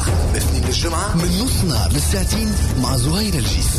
من الاثنين للجمعة من نص نهار للساعتين مع زهير الجيس.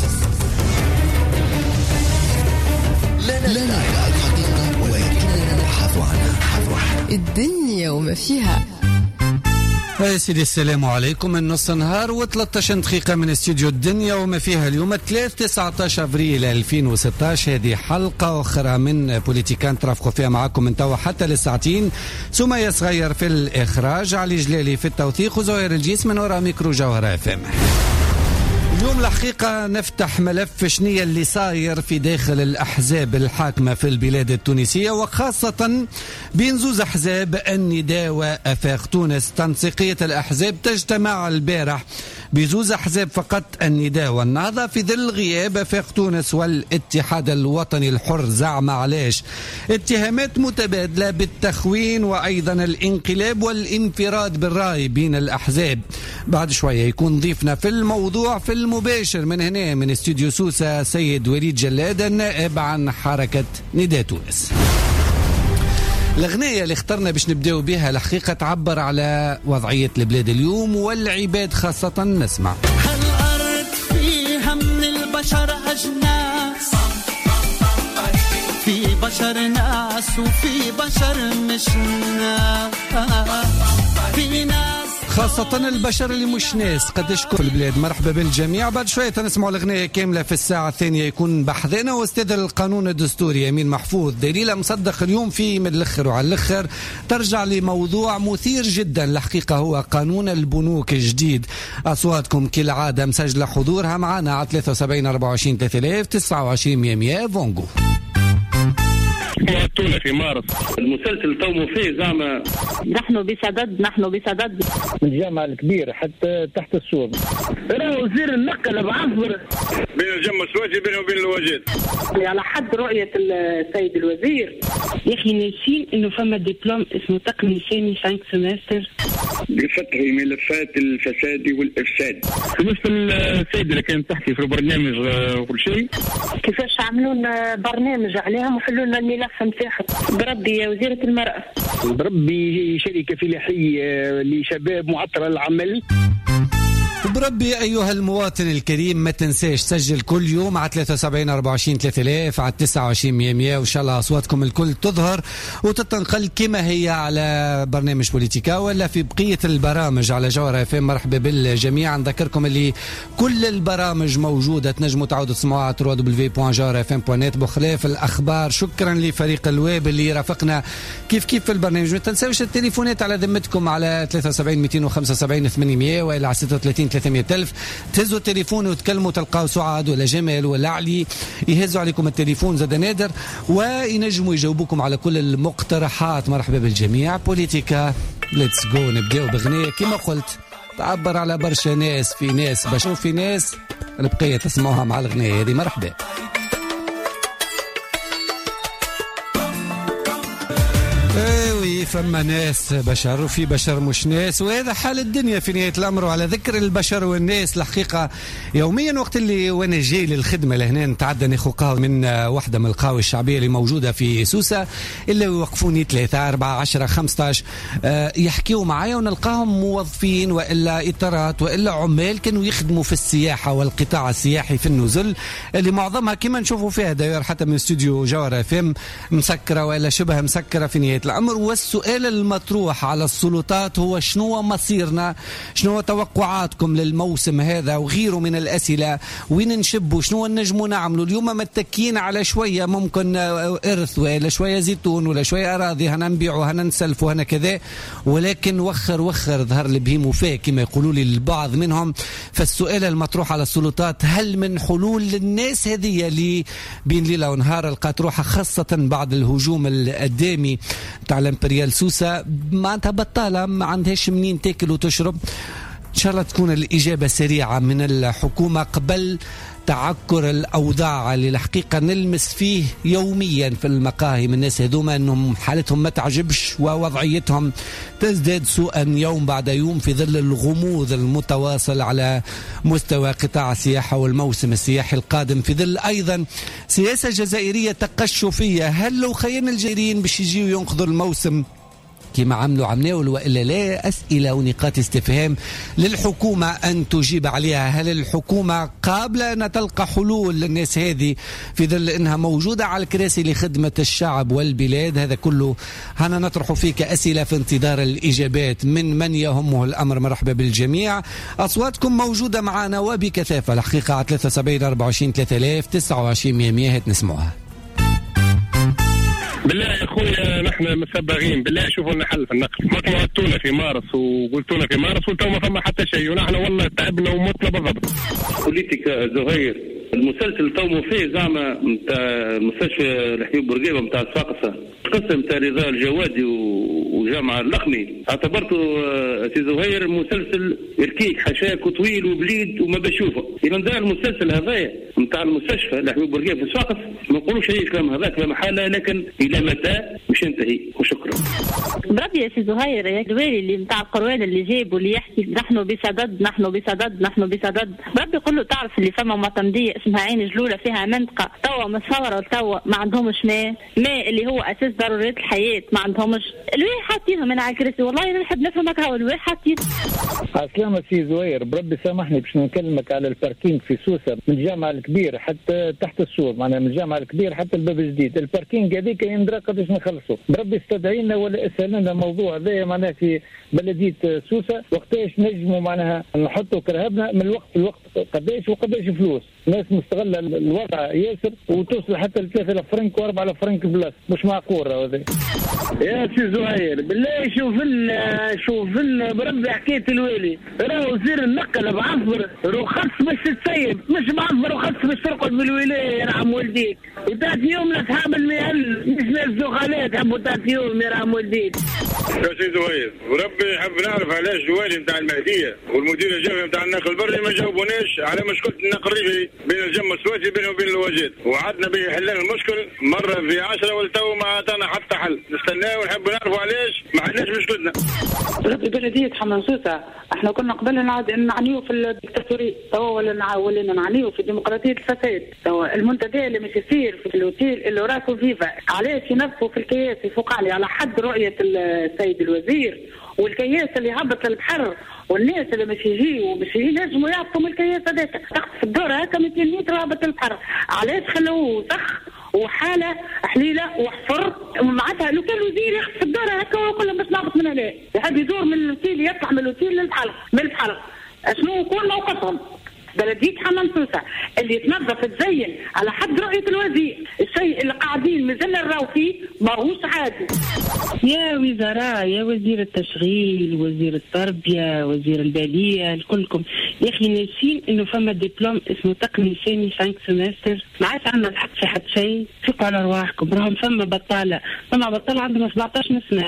لا الحقيقة ولكننا نبحث عنها. الدنيا وما فيها. يا سيدي السلام عليكم. من نص نهار و13 دقيقة من استوديو الدنيا وما فيها. اليوم 19 أبريل 2016. هذه حلقة أخرى من بوليتيكان ترافقوا فيها معكم من توا حتى للساعتين. سمية صغير في الإخراج، علي جلالي في التوثيق، وزهير الجيس من وراء ميكرو جوهرة FM. اليوم الحقيقة نفتح ملف شنية اللي صاير في داخل الأحزاب الحاكمة في البلاد التونسية، وخاصة بينزوز أحزاب النداء وأفاق تونس. تنسيقية الأحزاب تجتمع البارح بيزوز أحزاب فقط النداء والنهضة في ظل غياب أفاق تونس والاتحاد الوطني الحر. زعم علاش اتهامات متبادلة بالتخوين وأيضا الانقلاب والانفراد بالرأي بين الأحزاب. بعد شوية يكون ضيفنا في الموضوع في المباشر من هنا من استوديو سوسة سيد وليد جلاد، النائب عن حركة نداء تونس. الأغنية اللي اخترنا باش نبداو بها الحقيقة تعبر على وضعية البلاد اليوم والعباد خاصة. نسمع. هالأرض فيها من البشر أجناس، في بشر ناس وفي بشر مش ناس، في ناس خاصة البشر اللي مش ناس. قديش في البلاد. مرحبا بالجميع. بعد شوية تنسمعوا الأغنية كاملة في الساعة الثانية. يكون بحثنا واستاذ القانون الدستوري أمين محفوظ دليل مصدق اليوم في من الأخر وعلى الأخر ترجع لموضوع مثير جدا الحقيقة، هو قانون البنوك الجديد. أصواتكم كالعادة مسجلة حضورها معنا على 73 24 3000 29 100 فونجو. تونس في مارس المسلسل تومو فيه زعما نحن بصدد من الجامعة الكبيرة حتى تحت السور. أنا وزير النقل بعبر بين الجمع السواجي بينه وبين الواجهات على حد رؤية السيد الوزير. يا أخي نسي إنه فما دبلوم اسمه تقنيسيني 5 سمستر بفتح ملفات الفساد والإفساد. بالنسبة للسيدة اللي كانت تحكي في البرنامج وكل شيء، كيفاش عملون برنامج عليهم وحلوا لنا الملف نتاعهم. بربي يا وزيرة المرأة، بربي شركة فلاحية لشباب معطل العمل. بربي أيها المواطن الكريم ما تنساش سجل كل يوم على 73 24 3000 على 29 100 وإن شاء الله أصواتكم الكل تظهر وتتنقل كما هي على برنامج بوليتيكا ولا في بقية البرامج على جوهرة FM. مرحبا بالجميع. نذكركم اللي كل البرامج موجودة، تنجموا تعودوا تسمعوها على www.jawharafm.net بخلاف الأخبار. شكرا لفريق الويب اللي رافقنا كيف في البرنامج. ما تنسوش التليفونات على ذمتكم على 73 275 800 وإلى على 36 300,000. تهزوا التليفون وتكلموا تلقاو سعاد ولا جمال ولا علي يهزوا عليكم التليفون زاد نادر وينجموا يجاوبوكم على كل المقترحات. مرحبا بالجميع. بوليتيكا ليتس جو. نبداو بغنية كما قلت تعبر على برشا ناس. في ناس بشوف في ناس البقية تسمعوها مع الغنية هذه. مرحبا. فما ناس بشر وفي بشر مش ناس، وهذا حال الدنيا في نهاية الأمر. وعلى ذكر البشر والناس الحقيقة يوميا وقت اللي وانا جاي للخدمة لهنا نتعدى ناخذ قهوة من واحدة من القهوة الشعبية اللي موجودة في سوسة، إلا يوقفوني 3 4 10 15 يحكيوا معايا ونلقاهم موظفين وإلا إطارات وإلا عمال كانوا يخدموا في السياحة والقطاع السياحي في النزل اللي معظمها كما نشوفوا فيها داير حتى من استوديو جوهرة FM مسكرة وإلا شبه مسكرة في نهاية الأمر. والسؤال المطروح على السلطات هو شنو مصيرنا، شنو توقعاتكم للموسم هذا وغيره من الأسئلة. وين نشبوا، شنو نجموا نعملوا اليوم؟ متكين على شوية ممكن إرث ولا شوية زيتون ولا شوية أراضي هنا نبيعوا هنا نسلفوا هنا كذا، ولكن وخر ظهر البهيم وفاه كما يقولوا لي البعض منهم. فالسؤال المطروح على السلطات هل من حلول للناس هذه اللي بين ليلة ونهار لقات روحها خاصة بعد الهجوم الدامي تاع الامبريال سوسة معناتها بطالة ما عندهاش منين تاكل وتشرب؟ إن شاء الله تكون الإجابة سريعة من الحكومة قبل تعكر الأوضاع اللي الحقيقة نلمس فيه يوميا في المقاهي من الناس هذوما أنهم حالتهم ما تعجبش ووضعيتهم تزداد سوءا يوم بعد يوم في ظل الغموض المتواصل على مستوى قطاع السياحة والموسم السياحي القادم، في ظل أيضا سياسة جزائرية تقشفية. هل لو خيرنا الجزائريين باش يجيوا ينقذوا الموسم كما عملوا وإلا لا؟ أسئلة ونقاط استفهام للحكومة أن تجيب عليها. هل الحكومة قابلة أن تلقى حلول للناس هذه في ظل أنها موجودة على الكراسي لخدمة الشعب والبلاد؟ هذا كله هنا نطرح فيك أسئلة في انتظار الإجابات من يهمه الأمر. مرحبا بالجميع، أصواتكم موجودة معنا وبكثافة الحقيقة على 73 24 3000 29 100 نسمعها. بالله يا اخويا نحن مسبغين، بالله شوفوا لنا حل في النقل. ما توعدتونا في مارس وقلتونا في مارس وانتم ما فما حتى شيء، ونحن والله تعبنا ومتنا بالضبط. بوليتيكا زهير المسلسل تومو فيه زعما نتاع مستشفى الحبيب بورقيبه نتاع الصاقصه قسم تاع رضا الجوادي وجامعه اللخمي، اعتبرته سي زهير مسلسل ركيك حشاك وطويل وبليد وما بشوفه. اذا دار المسلسل هذايا نتاع المستشفى الحبيب بورقيبه في الصاقص ما نقولوش اي كلام هذاك لا محاله، لكن الى متى مش ينتهي. وشكرا. بربي يا سي زهير يا الوالي اللي نتاع القروان اللي جاب واللي يحكي نحن بصدد نحن بصدد نحن بصدد، بربي يقول له تعرف اللي فما معتمديه اسمها عين جلوله فيها منطقه توا مصوره توا ما عندهمش ماء اللي هو اساس ضروريات الحياه ما عندهمش. الواحد حاطينهم من على الكرسي، والله انا نحب نفهمك هو الواحد حاطين. عسلامة سي زهير، بربي سامحني باش نكلمك على الباركينج في سوسه من الجامعه الكبير حتى تحت السور، معناها من الجامعه الكبير حتى الباب الجديد. الباركينج هذيك يندرى قداش نخلصوا. بربي استدعينا ولا اسال لنا الموضوع هذا معناها في بلديه سوسه وقتاش نجموا معناها نحطوا كرهبنا من الوقت للوقت قداش وقداش فلوس. ناس مستغله الوضع ياسر وتوصل حتى ل 3000 فرنك و4000 فرنك بلاص، مش معقول هذا. يا سي زهير بالله شوف لنا بربي حكايه الوالي، راهو وزير النقل بعفر رخص باش تسيب، مش بعفر رخص باش ترقد بالولايه يرحم والديك. وتاع يوم اصحاب المهل مش ناس زغالات حبوا تاع يوم يرحم والديك. يا سي زهير وربي يحب نعرف علاش الوالي نتاع المهديه والمدير الجامعي نتاع النقل البري ما جاوبوناش على مشكله النقل الريفي بين الجم السواتي بينه وبين الواجات، وعدنا به حلنا المشكل مره في 10 والتو ما عطانا حتى حل. نستناه ونحب نعرفوا علاش ما حلناش مشكلتنا. ربي بلديه حمنسوسه احنا كنا قبل نعنيو في الدكتاتوري توا ولا نعنيو في ديمقراطيه الفساد. توا المنتدى اللي مش يصير في الاوتيل اللي راسه فيفا علاش ينفوا في الكياس يفوق علي على حد رؤيه السيد الوزير، والكياس اللي هبط للبحر والناس اللي مش يجيوا ينجموا يعطوا من الكياس هذاك تحت في الدور هكا 200 متر هبط للبحر. علاش خلوه سخ وحاله حليله وحفر معناتها لو كان الوزير ياخذ في الدار هكا ويقول لهم باش نهبط من هنا، يحب يدور من الاوتيل يطلع من الاوتيل للبحر من البحر. شنو يكون موقفهم؟ بلديه حمنسوسه اللي تنظف تزين على حد رؤيه الوزير، الشيء اللي قاعدين مازال نراو فيه ماهوش عادي. يا وزراء يا وزير التشغيل وزير التربيه وزير الباديه الكلكم يا اخي ناسين انه فما دبلوم اسمه تقني ثاني 5 سمستر ما عادش عندنا الحق في حد شيء. فيقوا على رواحكم، راهم فما بطاله عندهم 17 سنه.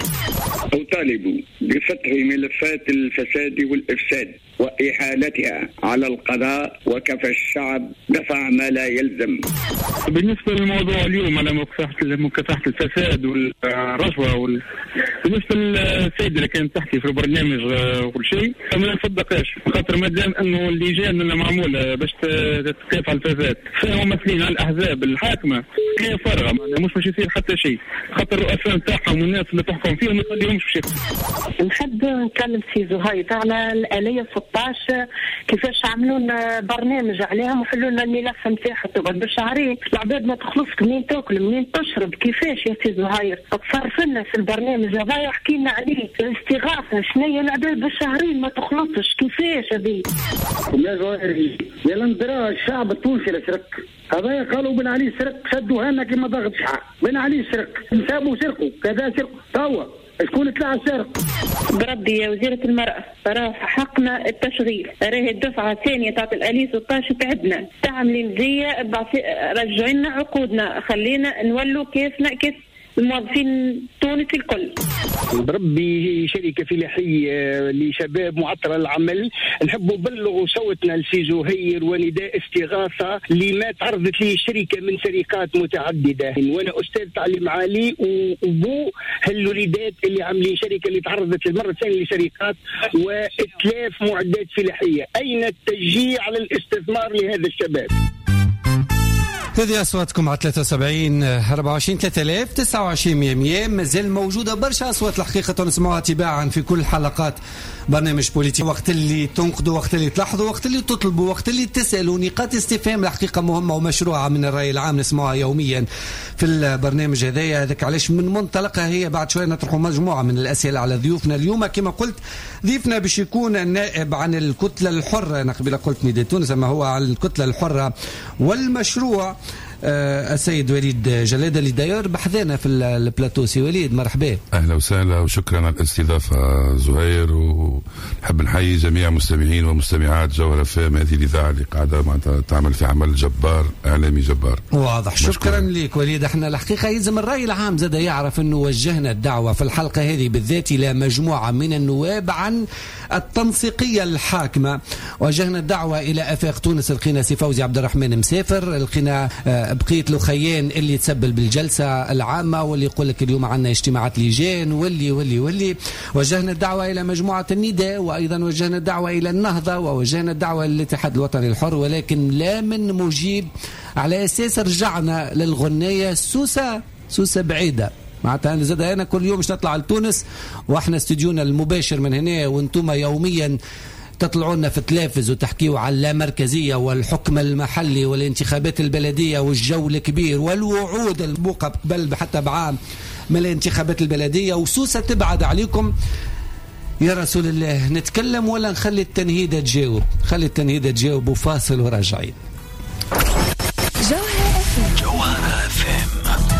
أطالب بفتح ملفات الفساد والإفساد وإحالتها على القضاء وكفى الشعب دفع ما لا يلزم. بالنسبة للموضوع اليوم على مكافحة الفساد والرشوة بالنسبة للسيد اللي كانت تحكي في البرنامج وكل شيء ما نصدقهاش، خاطر ما دام انه اللجان اللي معمولة باش تكافح الفساد فهم ممثلين على الأحزاب الحاكمة هي فارغة، مش يصير حتى شيء، خاطر الرؤساء نتاعهم والناس اللي تحكم فيهم ما يخليهمش في شيء. نحب نتكلم في زهير على الآلية 16 كيفاش عملون برنامج عليهم وحلوا لنا الملف نتاعها تقعد بالشهرين العباد ما تخلصش منين تاكل منين تشرب. كيفاش يا سي زهير تصرف لنا في البرنامج هذا يحكي لنا عليه الاستغاثه شنو هي العباد بالشهرين ما تخلصش كيفاش هذه. يا زهير يا لندرا الشعب التونسي لسرق هذا قالوا بن علي سرق شدوا هنا كما ضغط شحال بن علي سرق نسابوا سرقوا كذا سرقوا توا شكون طلع السرق؟ بربي يا وزيرة المرأة راه حقنا التشغيل، راهي الدفعة الثانية تاع الآلية 16 تعبنا تعملين زي رجعوا لنا عقودنا خلينا نولوا كيفنا كيف الموظفين تونس الكل. بربي شركة فلاحية لشباب معطلة العمل نحبوا نبلغوا صوتنا لسي زهير ونداء استغاثة لما تعرضت لي شركة من شركات متعددة، وانا استاذ تعليم عالي وبو هالوليدات اللي عاملين شركة اللي تعرضت للمرة الثانية لشركات واتلاف معدات فلاحية. اين التشجيع على الاستثمار لهذا الشباب؟ هذه أصواتكم على 73 24 3000 29 100. مازال موجودة برشا أصوات الحقيقة نسمعها تباعا في كل حلقات برنامج بوليتيك. وقت اللي تنقدوا، وقت اللي تلاحظوا، وقت اللي تطلبوا، وقت اللي تسألوا، نقاط استفهام الحقيقة مهمة ومشروعة من الرأي العام نسمعها يوميا في البرنامج هذايا. هذاك علاش من منطلقها هي بعد شوية نطرحوا مجموعة من الأسئلة على ضيوفنا اليوم. كما قلت ضيفنا باش يكون النائب عن الكتلة الحرة، أنا قبل قلت نداء تونس أما هو عن الكتلة الحرة والمشروع، السيد وليد جلادة اللي داير بحذانا في البلاتو. سي وليد مرحبا. أهلا وسهلا وشكرا على الاستضافة زهير، ونحب نحيي جميع مستمعين ومستمعات جوهر فام، هذه الإذاعة اللي قاعدة تعمل في عمل جبار إعلامي جبار. واضح. شكرا لك وليد. احنا الحقيقة يلزم الرأي العام زاد يعرف أنه وجهنا الدعوة في الحلقة هذه بالذات إلى مجموعة من النواب عن التنسيقية الحاكمة. وجهنا الدعوة إلى آفاق تونس، لقينا سي فوزي عبد الرحمن مسافر، لقينا بقيت لخيان اللي تسبل بالجلسة العامة واللي يقول لك اليوم عندنا اجتماعات لجان واللي وجهنا الدعوة إلى مجموعة النداء، وأيضا وجهنا الدعوة إلى النهضة، ووجهنا الدعوة للاتحاد الوطني الحر، ولكن لا من مجيب. على أساس رجعنا للغنية سوسة بعيدة. معناتها أنا زاد أنا كل يوم مش نطلع لتونس وإحنا استديونا المباشر من هنا، وانتم يوميا تطلعونا في التلفز وتحكيوا على اللامركزية والحكم المحلي والانتخابات البلدية والجو الكبير والوعود المبوقة قبل حتى بعام من الانتخابات البلدية، وسوسة تبعد عليكم. يا رسول الله نتكلم ولا نخلي التنهيدة تجاوب؟ خلي التنهيدة تجاوب وفاصل وراجعين. جوهر FM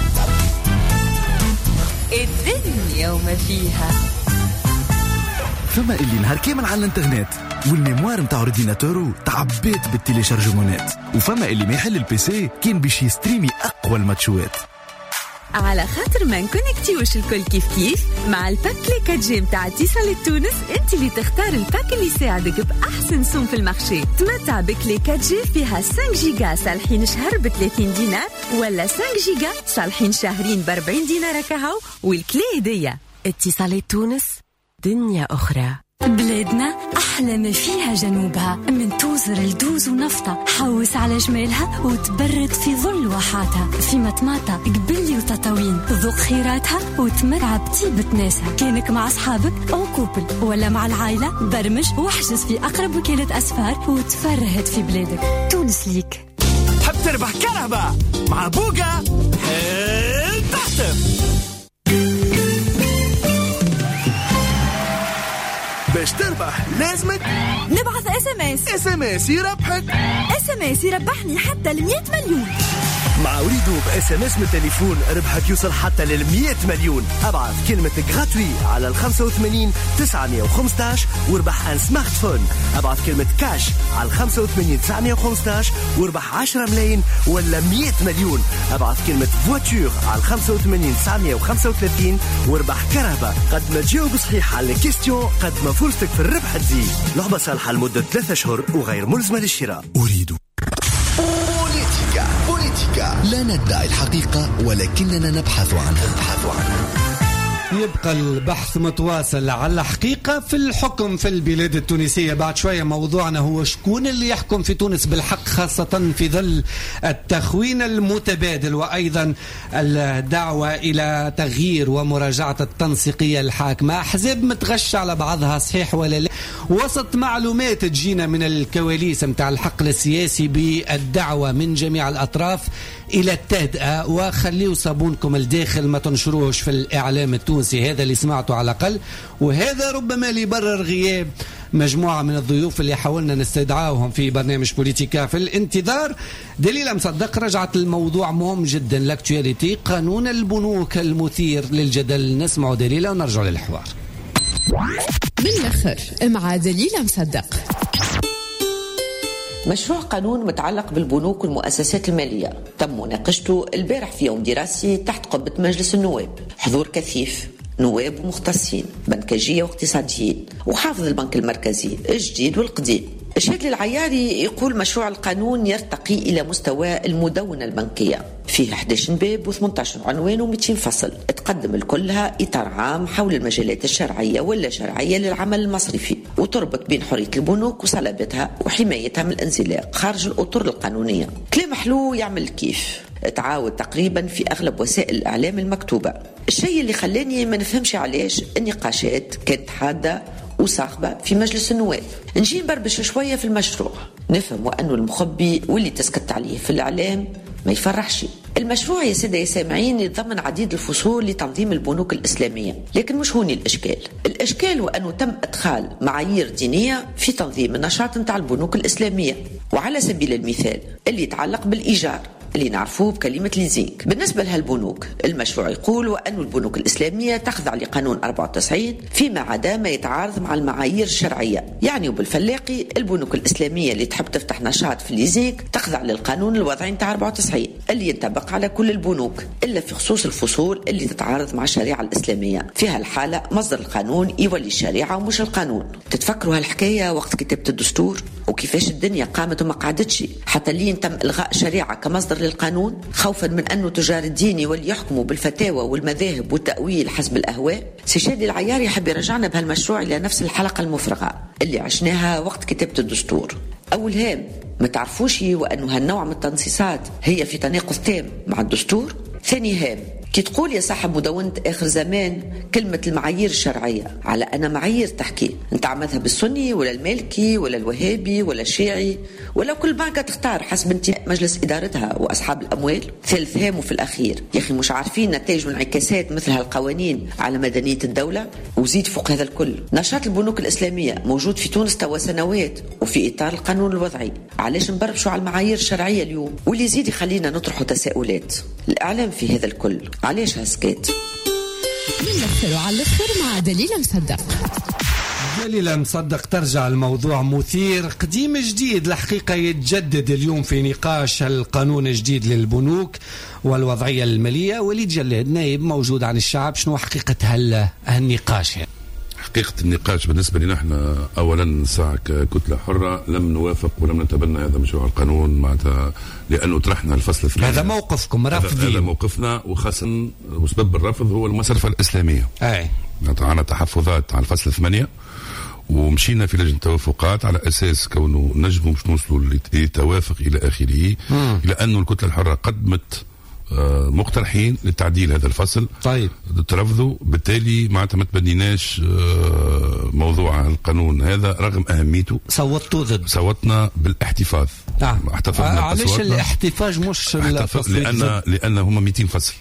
الدنيا وما فيها. فما اللي نهار كامل على الانترنت والميموار متاع اورديناتورو تعبيت بالتيليشارجمونات، وفما اللي ما يحل البيسي كان باش يستريمي اقوى الماتشوات. على خاطر ما نكونكتيوش الكل كيف مع الباك لي 4G متاع اتصالات تونس، انت اللي تختار الباك اللي يساعدك بأحسن سوم في المارشي. تمتع بكلي 4G فيها 5 جيجا صالحين شهر ب 30 دينار، ولا 5 جيجا صالحين شهرين ب 40 دينار كهو، والكلي هدية. اتصالات تونس دنيا أخرى. بلادنا أحلى ما فيها جنوبها، من توزر الدوز ونفطة، حوس على جمالها وتبرد في ظل واحاتها، في مطماطة قبلي وتطاوين، ذوق خيراتها وتمتع بطيبة ناسها. كانك مع أصحابك أو كوبل ولا مع العائلة، برمج واحجز في أقرب وكالة أسفار وتفرهد في بلادك. تونس ليك. حب تربح كهرباء مع بوغا تحتم. باش تربح لازمك نبعث SMS يربحني حتى 100 مليون. مع وريدو SMS من التليفون ربحك يوصل حتى 100 مليون. ابعث كلمة غراتوي على 85 915 واربح ان سمارت فون. ابعث كلمة كاش على 85 915 واربح 10 ملايين ولا 100 مليون. ابعث كلمة فواتور على 85 935 واربح كهرباء. قد ما تجاوب صحيح على الكيستيون قد ما فرصتك في الربح تزيد. لعبة صالحة لمدة 3 أشهر وغير ملزمة للشراء. أريد بوليتيكا لا ندعي الحقيقة ولكننا نبحث عنها. يبقى البحث متواصل على الحقيقة في الحكم في البلاد التونسية. بعد شوية موضوعنا هو شكون اللي يحكم في تونس بالحق، خاصة في ظل التخوين المتبادل وأيضا الدعوة إلى تغيير ومراجعة التنسيقية الحاكمة. أحزاب متغشة على بعضها صحيح ولا لا؟ وسط معلومات تجينا من الكواليس متاع الحقل السياسي بالدعوة من جميع الأطراف إلى التهدئة، وخليوا صابونكم الداخل ما تنشروش في الإعلام التونسي. هذا اللي سمعته على الأقل، وهذا ربما اللي يبرر غياب مجموعة من الضيوف اللي حاولنا نستدعاهم في برنامج بوليتيكا في الانتظار. دليل مصدق رجعت الموضوع مهم جدا، لاكتواليتي، قانون البنوك المثير للجدل. نسمع دليلة ونرجع للحوار من الأخر مع دليل مصدق. مشروع قانون متعلق بالبنوك والمؤسسات المالية تم مناقشته البارح في يوم دراسي تحت قبة مجلس النواب، حضور كثيف نواب ومختصين بنكجية واقتصاديين وحافظ البنك المركزي الجديد والقديم. الشادي العياري يقول مشروع القانون يرتقي إلى مستوى المدونة البنكية، فيه 11 باب و18 عنوان و200 فصل، تقدم الكلها إطار عام حول المجالات الشرعية ولا شرعية للعمل المصرفي، وتربط بين حرية البنوك وصلابتها وحمايتها من الانزلاق خارج الأطر القانونية. كلام حلو يعمل كيف تعاود تقريبا في أغلب وسائل الإعلام المكتوبة. الشيء اللي خلاني ما نفهمش علاش النقاشات كانت حادة وصاخبة في مجلس النواب. نجي نبربش شوية في المشروع، نفهم وأنه المخبي واللي تسكت عليه في الإعلام ما يفرحش. المشروع يا سادة يا سامعين يتضمن عديد الفصول لتنظيم البنوك الإسلامية، لكن مش هوني الإشكال هو أنه تم إدخال معايير دينية في تنظيم النشاط نتاع البنوك الإسلامية. وعلى سبيل المثال اللي يتعلق بالإيجار اللي نعرفوه بكلمة ليزينك. بالنسبة لها البنوك، المشروع يقول وأن البنوك الإسلامية تخضع لقانون 94 فيما عدا ما يتعارض مع المعايير الشرعية. يعني وبالفلاقي البنوك الإسلامية اللي تحب تفتح نشاط في ليزينك تخضع للقانون الوضعي نتاع 94 اللي ينطبق على كل البنوك إلا في خصوص الفصول اللي تتعارض مع الشريعة الإسلامية. في هالحالة مصدر القانون يولي الشريعة ومش القانون. تتفكروا هالحكاية وقت كتابة الدستور وكيفاش الدنيا قامت وما قعدتش حتى لين تم إلغاء الشريعة كمصدر للقانون خوفا من أنه تجار الدين يولي يحكموا بالفتاوى والمذاهب والتأويل حسب الأهواء. سي شادي العياري يحب يرجعنا بهالمشروع إلى نفس الحلقة المفرغة اللي عشناها وقت كتابة الدستور. أول هام ما تعرفوش وأنه هالنوع من التنصيصات هي في تناقض تام مع الدستور. ثاني هام كي تقول يا صاحب مدونة آخر زمان كلمة المعايير الشرعية على أنا معايير تحكي نتاع مذهب السني ولا المالكي ولا الوهابي ولا الشيعي ولا كل بنكة تختار حسب انتماء مجلس إدارتها وأصحاب الأموال. ثالث هام وفي الأخير يا أخي مش عارفين نتائج وانعكاسات مثل هالقوانين على مدنية الدولة. وزيد فوق هذا الكل نشاط البنوك الإسلامية موجود في تونس توا سنوات وفي إطار القانون الوضعي، علاش نبربشوا على المعايير الشرعية اليوم؟ واللي يزيد يخلينا نطرح تساؤلات. الإعلام في هذا الكل علاش هسكت؟ من الأخر وعلى الأخر مع دليل مصدق. دليل مصدق ترجع الموضوع مثير قديم جديد. الحقيقة يتجدد اليوم في نقاش القانون الجديد للبنوك والوضعية المالية. وليد جلاد نائب موجود عن الشعب، شنو حقيقة هالنقاش؟ حقيقة النقاش بالنسبة لنا احنا أولا ساعة ككتلة حرة لم نوافق ولم نتبنى هذا مشروع القانون معناتها لأنه طرحنا الفصل الثاني. هذا موقفكم رافضين؟ هذا موقفنا، وخاصة وسبب الرفض هو المصرفة الإسلامية. عنا تحفظات على الفصل 8 ومشينا في لجنة توافقات على أساس كونه نجموا مش نوصلوا لتوافق إلى آخره، إلى أنه الكتلة الحرة قدمت مقترحين لتعديل هذا الفصل. طيب ترفضوا، بالتالي معناتها ما تبنيناش موضوع القانون هذا رغم أهميته. صوتوا ضد؟ صوتنا بالاحتفاظ. احتفظنا. علاش الاحتفاج مش لأن هم 200 فصل.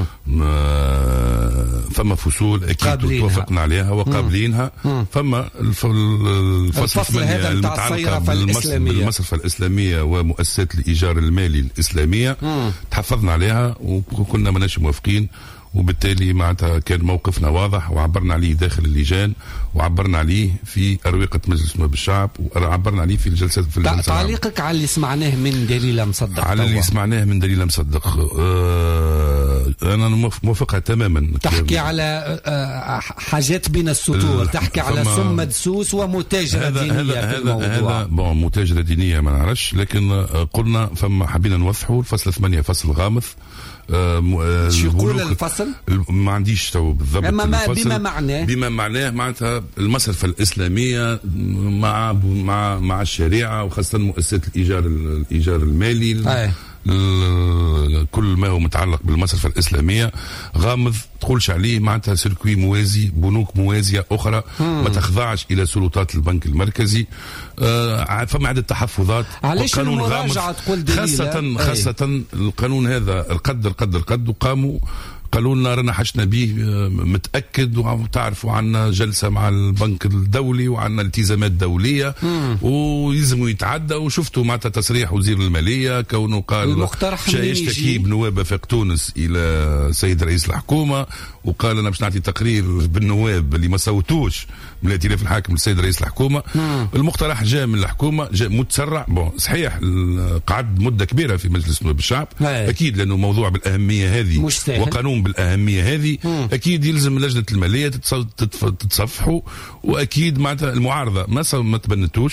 فما فصول أكيد توافقنا عليها وقابلينها. فما الفصل هذا المتعلق بالمصرفة الإسلامية ومؤسسات الإيجار المالي الإسلامية تحفظنا عليها وكنا مناش موافقين، وبالتالي معناتها كان موقفنا واضح وعبرنا عليه داخل اللجان وعبرنا عليه في أروقة مجلس نواب الشعب وعبرنا عليه في الجلسات في الجلسة. تعليقك على اللي سمعناه من دليل مصدق؟ على اللي سمعناه من دليل مصدق أنا موافقها تماما. تحكي على حاجات بين السطور، تحكي على سم مدسوس ومتاجرة دينية في الموضوع. هذا متاجرة دينية ما نعرفش، لكن قلنا فما حبينا نوضحوا الفصل 8 فصل غامض. شو يقول الفصل؟ ما عنديش تو بالضبط. بما معناه معناتها المصرفة الإسلامية مع الشريعة وخاصة مؤسسات الإيجار المالي. كل ما هو متعلق بالمصرفة الإسلامية غامض، تقولش عليه معناتها سيركوي موازي، بنوك موازية أخرى ما تخضعش إلى سلطات البنك المركزي. فما عدة تحفظات. علاش المراجعة تقول دليل؟ خاصة القانون هذا القد وقاموا قالوا لنا رانا حشنا به متأكد وتعرفوا عنا جلسة مع البنك الدولي وعنا التزامات دولية ويلزموا يتعدى. وشفتوا معناتها تصريح وزير المالية كونه قال يشتكي بنواب فاق تونس إلى سيد رئيس الحكومة وقال أنا باش نعطي تقرير بالنواب اللي ما صوتوش من الائتلاف الحاكم للسيد رئيس الحكومة. المقترح جاء من الحكومة، جاء متسرع. صحيح قعد مدة كبيرة في مجلس نواب الشعب أكيد لأنه موضوع بالأهمية هذه وقانون بالأهمية هذه أكيد يلزم لجنة المالية تتصفحوا. وأكيد معناتها المعارضة ما تبنتوش،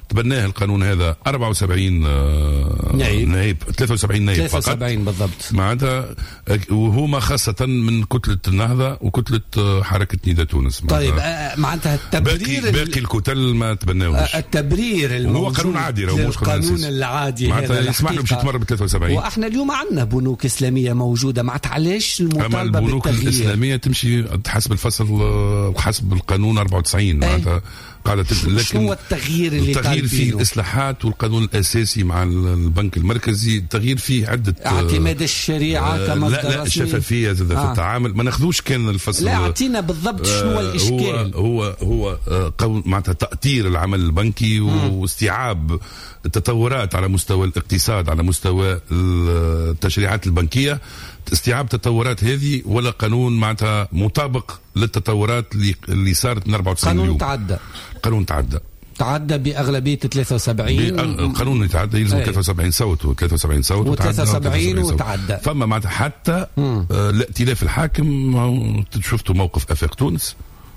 تبناه القانون هذا 74 نائب 73 نائب 73 بالضبط معناتها، وهما خاصة من كتلة النهضة وكتلة حركة نداء تونس. طيب معناتها التبرير باقي الكتل ما تبناوش التبرير الموجود، هو قانون عادي، مش القانون العادي معناتها يسمح له باش يتمر ب 73. واحنا اليوم عندنا بنوك اسلاميه موجوده، معناتها علاش المطالبه بالتغيير؟ البنوك الاسلاميه تمشي حسب الفصل حسب القانون 94 معناتها قاعده. لكن شنو التغيير اللي التغيير فيه الاصلاحات والقانون الاساسي مع البنك المركزي، التغيير فيه عده اعتماد الشريعه كمصدر رسمي. لا الشفافيه في التعامل، ما ناخذوش كان الفصل. لا اعطينا بالضبط شنو الاشكال. هو معناتها تأطير العمل البنكي واستيعاب التطورات على مستوى الاقتصاد، على مستوى التشريعات البنكيه، استيعاب تطورات هذه ولا قانون معناتها مطابق للتطورات اللي صارت من 94 يوم. قانون تعدى بأغلبية 73. القانون يتعدى يلزم 73 صوت و73 وتعدى. فما معناتها حتى الائتلاف الحاكم شفتوا موقف أفاق تونس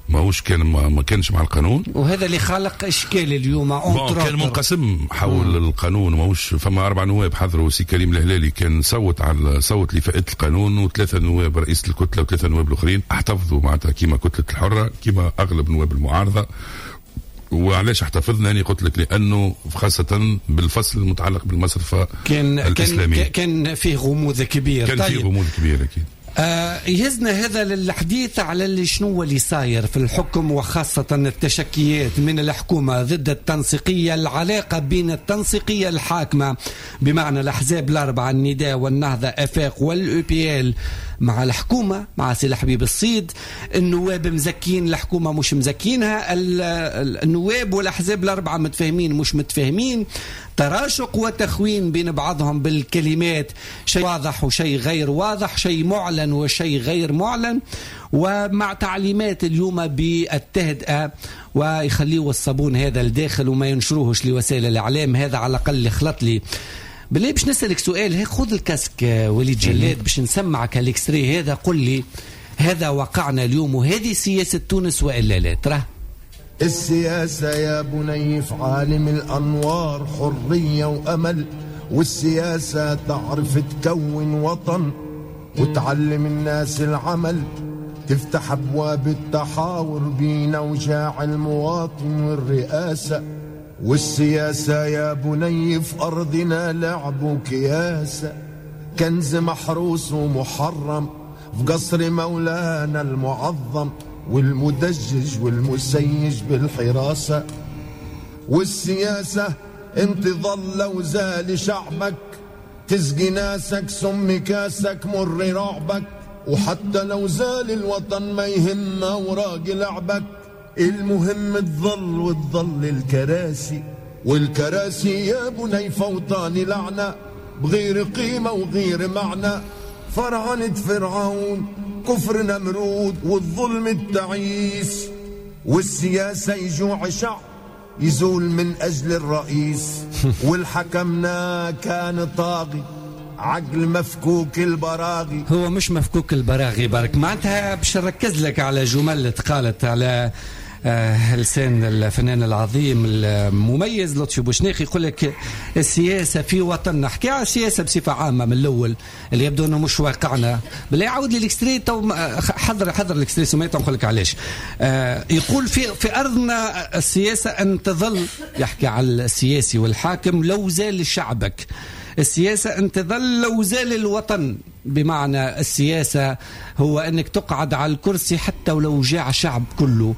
ما كانش مع القانون، وهذا اللي خلق اشكال اليوم. كان منقسم حول القانون، ماهوش فما 4 نواب حضروا. سي كريم الهلالي كان صوت لفائدة القانون، و3 نواب رئيس الكتله و3 نواب الاخرين احتفظوا معناتها كيما كتله الحره كيما اغلب نواب المعارضه. وعلاش احتفظنا؟ يعني قلت لك لانه خاصه بالفصل المتعلق بالمصرفه الاسلاميه كان فيه غموض كبير. فيه غموض كبير اكيد. يهزنا هذا للحديث على اللي شنو اللي صاير في الحكم، وخاصة التشكيات من الحكومة ضد التنسيقية، العلاقة بين التنسيقية الحاكمة بمعنى الأحزاب الأربعة النداء والنهضة أفاق والUPL مع الحكومة مع سي الحبيب الصيد. النواب مزكين، الحكومة مش مزكينها، النواب والأحزاب الأربعة متفاهمين مش متفاهمين، تراشق وتخوين بين بعضهم بالكلمات، شيء واضح وشيء غير واضح، شيء معلن وشيء غير معلن، ومع تعليمات اليوم بالتهدئة ويخليه الصابون هذا الداخل وما ينشروهش لوسائل الإعلام. هذا على الأقل خلط لي. بالله باش نسألك سؤال، هيك خذ الكاسك وليد جلاد باش نسمعك الاكستري هذا، قل لي هذا وقعنا اليوم وهذه سياسة تونس وإلا لا؟ ترى السياسة يا بني في عالم الأنوار حرية وأمل، والسياسة تعرف تكون وطن وتعلم الناس العمل، تفتح أبواب التحاور بين وجاع المواطن والرئاسة. والسياسة يا بني في أرضنا لعب وكياسة، كنز محروس ومحرم في قصر مولانا المعظم، والمدجج والمسيج بالحراسة. والسياسة انت ظل وزال شعبك، تسقي ناسك سم كاسك مر رعبك، وحتى لو زال الوطن ما يهم اوراق لعبك، المهم تظل وتظل الكراسي. والكراسي يا بني فوطان لعنة بغير قيمة وغير معنى، فرعنة فرعون كفر نمرود والظلم التعيس. والسياسة يجوع شعب يزول من أجل الرئيس، والحكمنا كان طاغي عقل مفكوك البراغي. هو مش مفكوك البراغي برك، معناتها باش نركز لك على جمل قالت على لسان الفنان العظيم المميز لطفي بوشناخ. يقول لك السياسة في وطننا، حكي على السياسة بصفة عامة من الأول اللي يبدو أنه مش واقعنا. بلا يعود لي الاكستري، حضر الاكستري سميته نقول لك علاش. يقول في أرضنا السياسة أن تظل، يحكي على السياسي والحاكم، لو زال شعبك. السياسة أن تظل لو زال الوطن، بمعنى السياسة هو أنك تقعد على الكرسي حتى ولو جاع شعب كله.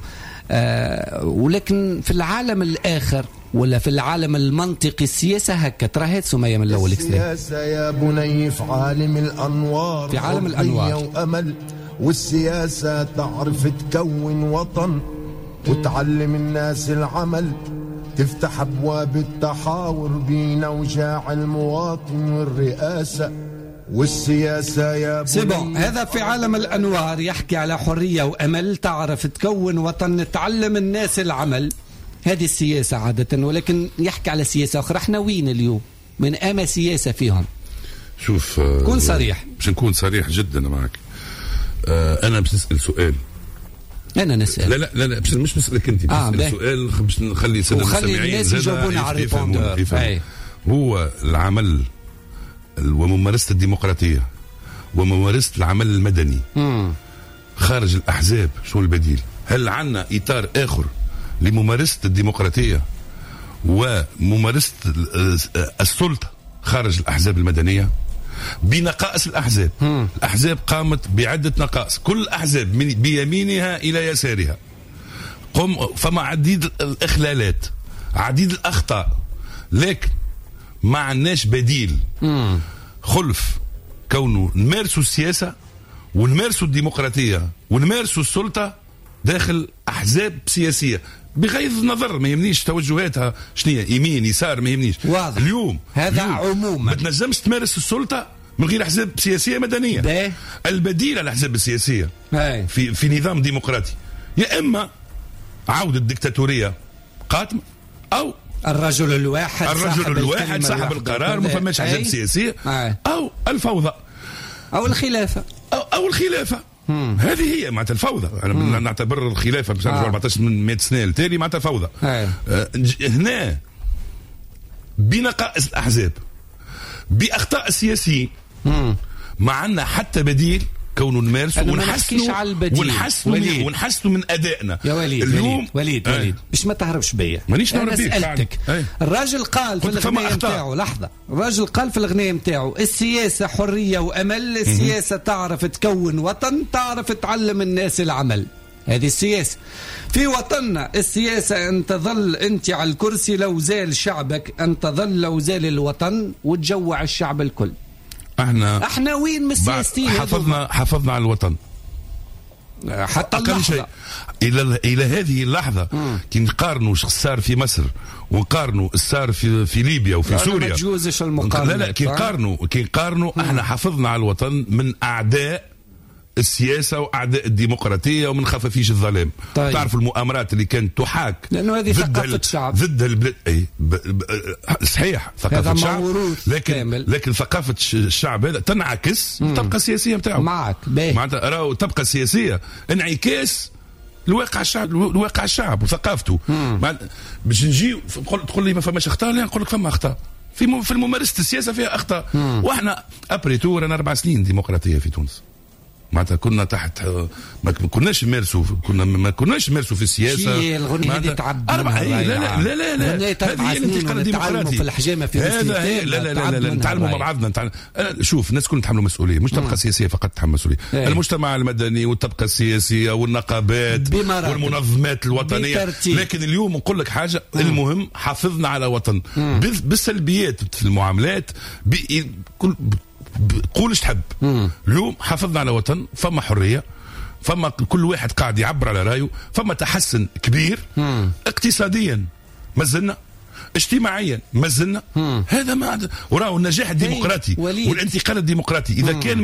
ولكن في العالم الآخر ولا في العالم المنطقي السياسة هكا. ترى هات سمية من الأول السياسة يا بني في عالم الأنوار، في عالم الأنوار وأمل. والسياسة تعرف تكون وطن وتعلم الناس العمل، تفتح أبواب التحاور بين وجاع المواطن والرئاسة. والسياسة يا سيبون، هذا في عالم الأنوار يحكي على حرية وأمل، تعرف تكون وطن، تعلم الناس العمل. هذه السياسة عادة، ولكن يحكي على سياسة أخرى. احنا وين اليوم من أما سياسة فيهم؟ شوف كون صريح، باش نكون صريح جدا معك. أنا باش نسأل سؤال، انا نسال. لا مش مسألك انت، السؤال باش نخلي الناس يجاوبون على الريبوندور. هو العمل وممارسة الديمقراطية وممارسة العمل المدني خارج الأحزاب، شو البديل؟ هل عنا إطار آخر لممارسة الديمقراطية وممارسة السلطة خارج الأحزاب المدنية بنقائص الأحزاب؟ الأحزاب قامت بعدة نقائص، كل الأحزاب بيمينها إلى يسارها فما عديد الإخلالات، عديد الأخطاء، لكن ما عندناش بديل خلف كونه نمارسوا السياسة ونمارسوا الديمقراطية ونمارسوا السلطة داخل أحزاب سياسية بغير النظر. ما يهمنيش توجهاتها شنية، يمين يسار، ما يهمنيش. واضح. اليوم هذا عموما ما تنجمش تمارس السلطة من غير أحزاب سياسية مدنية. البديل على الأحزاب السياسية في نظام ديمقراطي يا إما عودة الدكتاتورية قاتمة أو الرجل الواحد صاحب القرار، ما فماش أحزاب سياسية، أو الفوضى أو الخلافة أو الخلافة. هذه هي معناتها الفوضى. أنا نعتبر الخلافة بس 14 من 100 سنة التالي معناتها فوضى. هنا بنقائص الأحزاب بأخطاء السياسيين ما عندنا حتى بديل كونه نمارسوا ونحسنوا من أدائنا. يا وليد مش ما تهربش بيا، مانيش نهرب بيك. سألتك الراجل قال في الغنية متاعه، لحظة، الراجل قال في الغنية متاعه السياسة حرية وأمل، السياسة تعرف تكون وطن، تعرف تعلم الناس العمل. هذه السياسة في وطننا. السياسة أن تظل أنت على الكرسي لو زال شعبك، أن تظل لو زال الوطن وتجوع الشعب الكل. احنا وين من السياسيين؟ حافظنا على الوطن حتى اللحظة. الى هذه اللحظة كي نقارنوا شو صار في مصر ونقارنوا صار في ليبيا وفي سوريا، ما تجوزش المقارنة. لا كي نقارنوا احنا حافظنا على الوطن من اعداء السياسة وأعداء الديمقراطية ومن خفافيش الظلام. طيب. تعرف المؤامرات اللي كانت تحاك لأنه هذه ثقافة شعب ضد البلاد. صحيح ثقافة شعب، لكن ثقافة الشعب هذا تنعكس الطبقة السياسية متاعه. معك معناتها راهو الطبقة السياسية انعكاس الواقع الشعب وثقافته. باش نجي تقول لي ما فماش أخطاء، لا نقول لك فما أخطاء في الممارسة السياسة، فيها أخطاء. وإحنا أبريتو رانا 4 سنين ديمقراطية في تونس، معناتها كنا تحت ما كناش نمارسوا في السياسه. الغنية هذه تعب لا هذه هي الانتقال الديمقراطي في الحجامه في لا نتعلموا مع بعضنا. شوف الناس كلهم يتحملوا مسؤوليه، مش طبقه سياسيه فقط تتحمل مسؤوليه، المجتمع المدني والطبقه السياسيه والنقابات والمنظمات الوطنيه. لكن اليوم نقول لك حاجه، المهم حافظنا على وطن بالسلبيات في المعاملات قولش تحب. اليوم حافظنا على وطن، فما حرية، فما كل واحد قاعد يعبر على رايه، فما تحسن كبير اقتصاديا مازلنا، اجتماعيا مازلنا. هذا ما وراه النجاح الديمقراطي والانتقال الديمقراطي اذا كان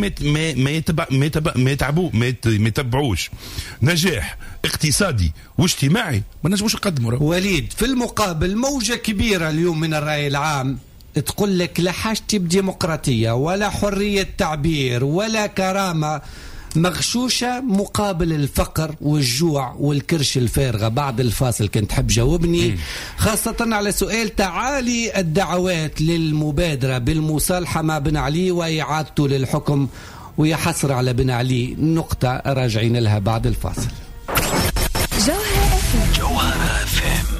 ما يتبعوش نجاح اقتصادي واجتماعي ما نجموش نقدموا. وليد في المقابل موجة كبيرة اليوم من الرأي العام تقول لك لا حاجتي بديمقراطية ولا حرية تعبير ولا كرامة، مغشوشة مقابل الفقر والجوع والكرش الفارغة. بعد الفاصل كنت حب جاوبني خاصة على سؤال تعالي الدعوات للمبادرة بالمصالحة مع بن علي وإعادته للحكم ويحصر على بن علي. نقطة راجعين لها بعد الفاصل. جوهرة FM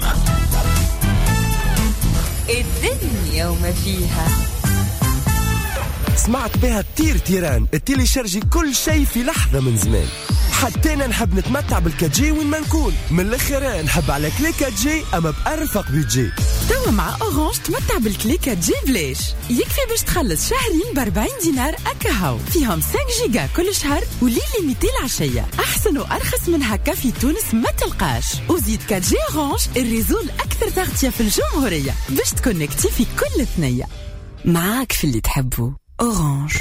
الدنيا وما فيها. سمعت بها كتير تيران التيلي شارجي كل شيء في لحظة من زمان. حتى أنا نحب نتمتع بالكاتجي وين ما نكون. من الأخير نحب على كليكات جي أما بأرفق بيجي. توا مع أورانج تمتع بالكليكات جي بلاش. يكفي باش تخلص شهرين ب40 دينار أكاهو فيهم 5 جيجا كل شهر وليل ليميتي العشية. أحسن وأرخص من هكا في تونس ما تلقاش. وزيد كاتجي أورانج الريزو الأكثر تغطية في الجمهورية باش تكونكتي في كل ثنية. معاك في اللي تحبه. أورانج.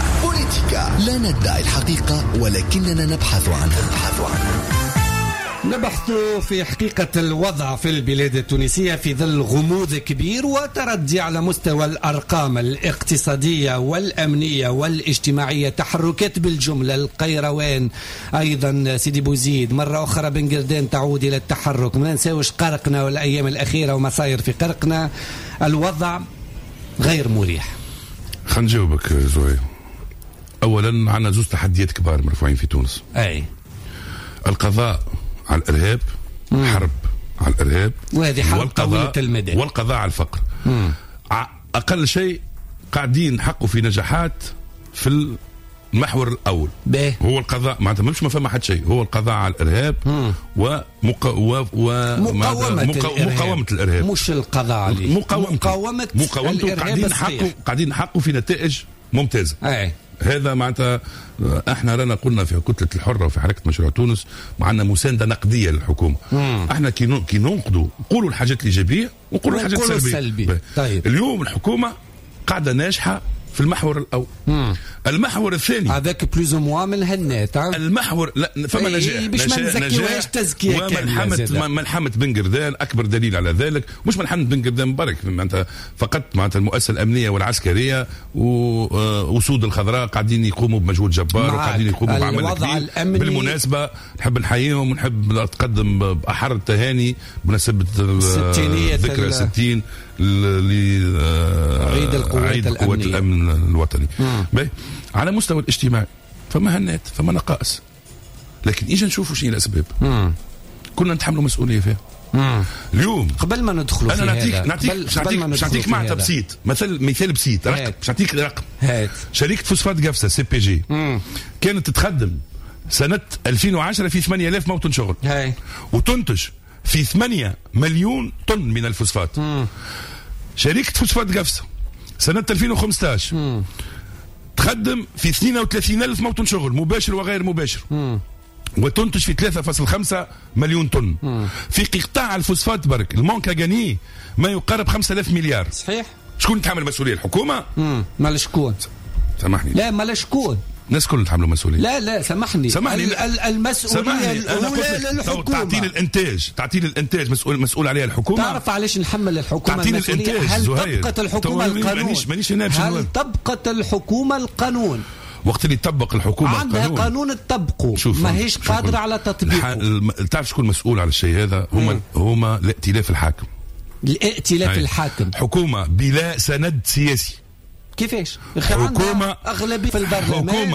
بوليتيكا لا ندعي الحقيقة ولكننا نبحث عنها. نبحث في حقيقة الوضع في البلاد التونسية في ظل غموض كبير وتردي على مستوى الأرقام الاقتصادية والأمنية والاجتماعية، تحركات بالجملة، القيروان أيضا سيدي بوزيد، مرة أخرى بن قردان تعود إلى التحرك، ما نساوش قرقنا والأيام الأخيرة وما صاير في قرقنا. الوضع غير مريح. خلينا نجاوبك زهير. أولا عندنا زوج تحديات كبار مرفوعين في تونس. أي القضاء على الإرهاب، حرب على الإرهاب، وهذه حرب طويلة المدى، والقضاء على الفقر. أقل شيء قاعدين نحققوا في نجاحات في المحور الأول هو القضاء، معناتها مش ما فما حد شيء، هو القضاء على الإرهاب مقاومة الإرهاب، مش القضاء عليه، مقاومته. قاعدين نحققوا في نتائج ممتازة. هذا معناتها احنا رانا قلنا في كتلة الحرة وفي حركة مشروع تونس معنا مساندة نقدية للحكومة. احنا كي ننقدوا نقولوا الحاجات الإيجابية ونقولوا الحاجات السلبية. طيب. اليوم الحكومة قاعدة ناجحة في المحور الأول. المحور الثاني هذاك بلوز موا من هالنات. المحور لا فما نجاح باش ما نزكيوهاش تزكية كاملة. وملحمة بن قردان أكبر دليل على ذلك. مش ملحمة بن قردان برك، معناتها فقط معناتها المؤسسة الأمنية والعسكرية وأسود الخضراء قاعدين يقوموا بمجهود جبار وقاعدين يقوموا بعمل كبير. بالمناسبة نحب نحييهم ونحب نتقدم بأحر التهاني بمناسبة ذكرى 60 عيد القوات الأمن الوطني. على مستوى الاجتماعي فما هنات فما نقائص، لكن إيجا نشوفوا شيء الأسباب كنا نتحملوا مسؤولية فيها. اليوم قبل ما ندخلوا أنا نعطيك معناتها بسيط، مثال بسيط، باش نعطيك رقم. شركة فوسفات قفصة سي بي جي كانت تخدم سنة 2010 في 8000 موطن شغل وتنتج في 8 مليون طن من الفوسفات. شركة فوسفات قفصة سنة 2015 تخدم في 32,000 موطن شغل مباشر وغير مباشر وتنتج في 3.5 مليون طن. في قطاع الفوسفات برك المونكا غاني ما يقارب 5000 مليار. صحيح. شكون يتحمل المسؤولية؟ الحكومة؟ مال شكون؟ سامحني. لا مال شكون؟ الناس كل يتحملوا مسؤولية. لا سامحني المسؤولية الأولى للحكومة. تعطيل الإنتاج مسؤول عليها الحكومة. تعرف علاش نحمل الحكومة المسؤولية؟ هل طبقت الحكومة القانون؟ هل طبقت الحكومة القانون؟ وقت اللي تطبق الحكومة عندها قانون تطبقه ما هيش قادرة على تطبيقه. تعرف شكون مسؤول على الشيء هذا؟ هما الائتلاف الحاكم. الائتلاف الحاكم حكومة بلا سند سياسي. كيفاش؟ حكومة أغلبية في البرلمان. حكومة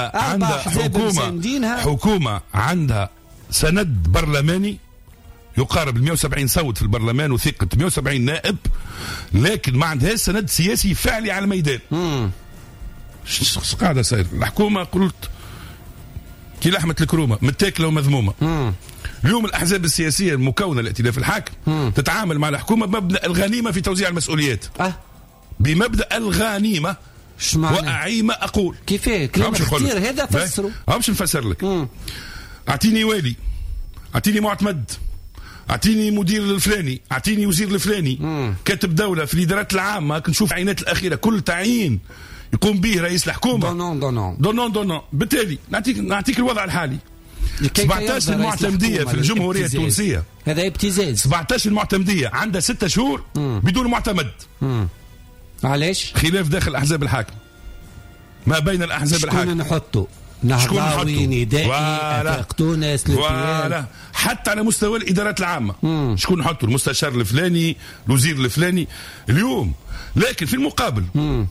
عندها حكومة عندها سند برلماني يقارب 170 صوت في البرلمان وثقة 170 نائب، لكن ما عندهاش سند سياسي فعلي على الميدان. شو قاعدة صاير؟ الحكومة قلت كي لحمة الكرومة متاكلة ومذمومة. اليوم الأحزاب السياسية المكونة الائتلاف الحاكم تتعامل مع الحكومة بمبدأ الغنيمة في توزيع المسؤوليات. بمبدأ الغنيمة وأعي ما أقول. كيفاه؟ كلام كثير هذا فسره. باش نفسر لك. أعطيني والي، أعطيني معتمد، أعطيني مدير الفلاني، أعطيني وزير الفلاني، كاتب دولة في الإدارات العامة. نشوف العينات الأخيرة كل تعيين يقوم به رئيس الحكومة دونون. بالتالي نعطيك الوضع الحالي. 17 المعتمدية في الجمهورية التونسية، هذا ابتزاز. 17 المعتمدية عندها 6 شهور بدون معتمد. علاش؟ خلاف داخل الأحزاب الحاكم ما بين الأحزاب الحاكم. شكون نحطه؟ نهضاوي، ندائي، أفاق تونس، حتى على مستوى الإدارات العامة. شكون نحطه؟ المستشار الفلاني، الوزير الفلاني اليوم. لكن في المقابل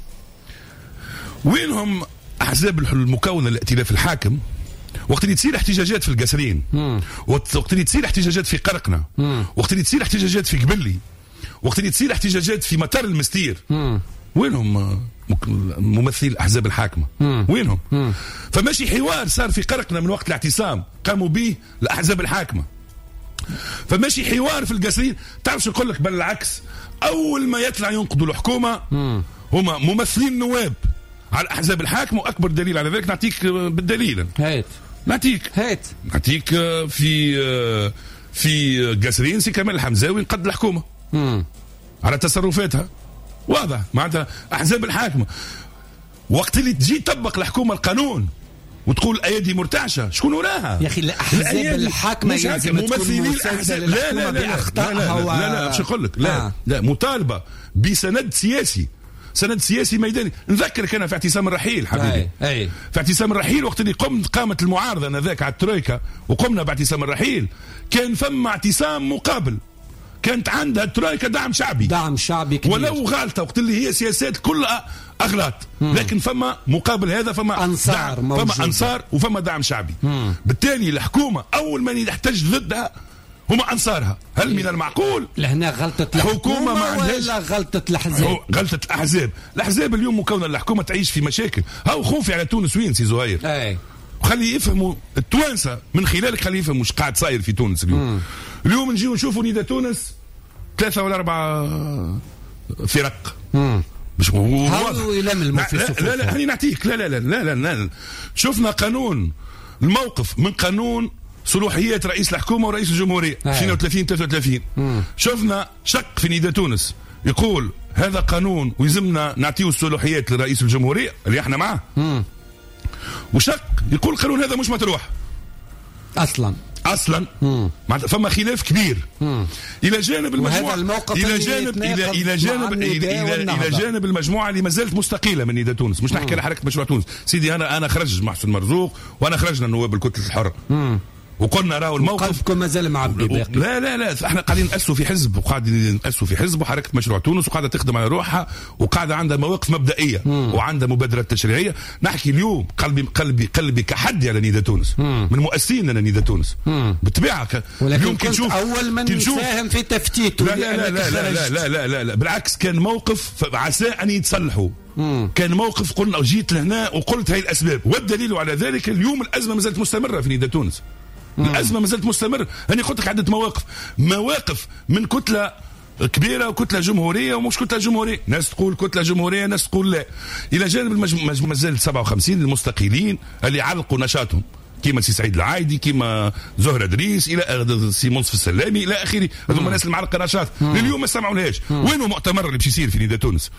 وينهم أحزاب المكونة الائتلاف الحاكم؟ وقت اللي تصير احتجاجات في القصرين، وقت اللي تصير احتجاجات في قرقنة، وقت اللي تصير احتجاجات في قبلي، وقت اللي تصير احتجاجات في مطار المستير، وينهم ممثلي الأحزاب الحاكمة؟ وينهم؟ فماشي حوار صار في قرقنة من وقت الاعتصام قاموا به الأحزاب الحاكمة، فماشي حوار في القصرين. تعرف شو نقول لك؟ بل العكس، أول ما يطلع ينقضوا الحكومة هما ممثلين النواب على الأحزاب الحاكمة. وأكبر دليل على ذلك نعطيك بالدليل. نعطيك في قصرين سي كمال الحمزاوي نقد الحكومة على تصرفاتها، واضح معناتها أحزاب الحاكمة. وقت اللي تجي تطبق الحكومة القانون وتقول الايادي مرتعشه، شكون وراها؟ يا اخي الاحزاب الحاكمه يلزم ممثلين الاحزاب لا باش نقول لك لا مطالبه بسند سياسي، سند سياسي ميداني. نذكرك انا في اعتصام الرحيل حبيبي، في اعتصام الرحيل وقت اللي قامت المعارضه انذاك على الترويكا وقمنا باعتصام الرحيل، كان فما اعتصام مقابل، كانت عندها الترويكا دعم شعبي كبير. ولو غالطه وقت اللي هي سياسات كلها اغلاط، لكن فما مقابل هذا فما انصار دعم، فما انصار وفما دعم شعبي. بالتالي الحكومه اول من يحتج ضدها هما انصارها. هل من المعقول لهنا غلطه الحكومه ولا غلطه الاحزاب؟ غلطه الاحزاب اليوم مكونه الحكومه تعيش في مشاكل. هاو خوفي على تونس وين سي زهير؟ خلي يفهموا التوانسه من خلالك، خلي يفهموا واش قاعد صاير في تونس اليوم. اليوم نجيو نشوفوا نداء تونس 3 ولا 4 فرق مش هاو يلملموا في الصفوف. لا هاني نعطيك لا شفنا قانون الموقف من قانون صلوحيات رئيس الحكومه ورئيس الجمهوريه 32 شفنا شق في نداء تونس يقول هذا قانون ويلزمنا نعطيه الصلاحيات لرئيس الجمهوريه اللي احنا معاه، وشق يقول القانون هذا مش مطروح اصلا فما خلاف كبير الى جانب المجموعه، الى جانب المجموعه اللي ما زالت مستقيله من نداء تونس. مش نحكي على حركه مشروع تونس سيدي، انا خرج محسن مرزوق وانا خرجنا نواب الكتله الحره وقلنا راهو الموقف ما زال معبي باقي. لا احنا قاعدين نأسوا في حزب وحركه مشروع تونس وقاعده تخدم على روحها وقاعده عندها مواقف مبدئيه وعندها مبادرات تشريعيه. نحكي اليوم قلبي كحدي على نداء تونس، من مؤسسين انا نداء تونس بالطبيعه. اليوم كنت نشوف اول من ساهم في تفتيته. لا بالعكس كان موقف عسى ان يتصلحوا. كان موقف قلنا جيت لهنا وقلت هاي الاسباب، والدليل على ذلك اليوم الازمه ما زالت مستمره في نداء تونس. الأزمة ما زالت مستمرة. أنا قلت لك عدة مواقف من كتلة كبيرة وكتلة جمهورية ومش كتلة جمهورية، ناس تقول كتلة جمهورية ناس تقول لا. إلى جانب ما زال 57 المستقيلين اللي علقوا نشاطهم كيما سي سعيد العايدي، كيما زهرة دريس، إلى سي منصف السلامي إلى آخره. هذوما الناس اللي معلقة نشاط لليوم ما سمعولهاش. وين المؤتمر اللي باش يصير في نداء تونس؟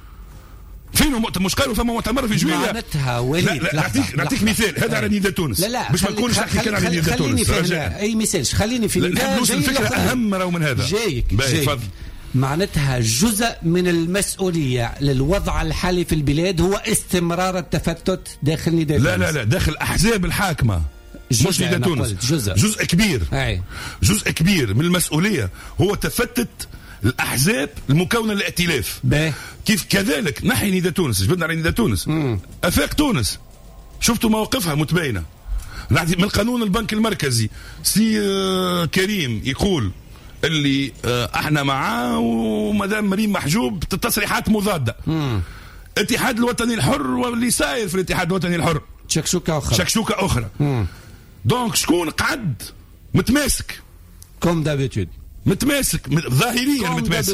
فين مش قالوا فما مؤتمر في جويلية؟ معناتها وليد نعطيك مثال هذا على نداء تونس. لا باش ما نكونش نحكي كان على نداء تونس. اي مثالش خليني في نداء الفكره اهم راهو من هذا. جايك معناتها جزء من المسؤوليه للوضع الحالي في البلاد هو استمرار التفتت داخل نداء تونس. لا داخل الاحزاب الحاكمه مش نداء تونس. جزء كبير جزء كبير من المسؤوليه هو تفتت الأحزاب المكونة للائتلاف. كيف كذلك نحي نداء تونس، جبنا على نداء تونس أفاق تونس شفتوا مواقفها متباينة. من قانون البنك المركزي سي كريم يقول اللي احنا معاه ومدام مريم محجوب تصريحات مضادة. الاتحاد الوطني الحر واللي ساير في الاتحاد الوطني الحر شكشوكة أخرى. دونك شكون قعد متماسك كوم دابيتود متماسك ظاهريا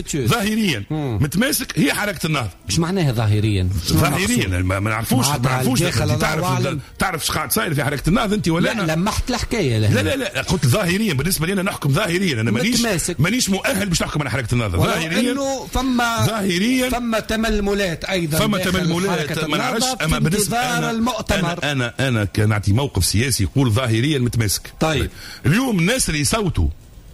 متماسك هي حركه النهضه. ايش معناها ظاهريا ما نعرفوش تعرف ايش قاعد صاير في حركه النهضه انت ولا لا لمحت الحكايه لا قلت ظاهريا. بالنسبه لي انا نحكم ظاهريا، انا مانيش مؤهل باش نحكم على حركه النهضه ظاهريا. انه فما تململات ايضا، فما تململات ما نعرفش. اما بالنسبه انا كان نعطي موقف سياسي يقول ظاهريا متماسك. طيب اليوم الناس اللي يصوتوا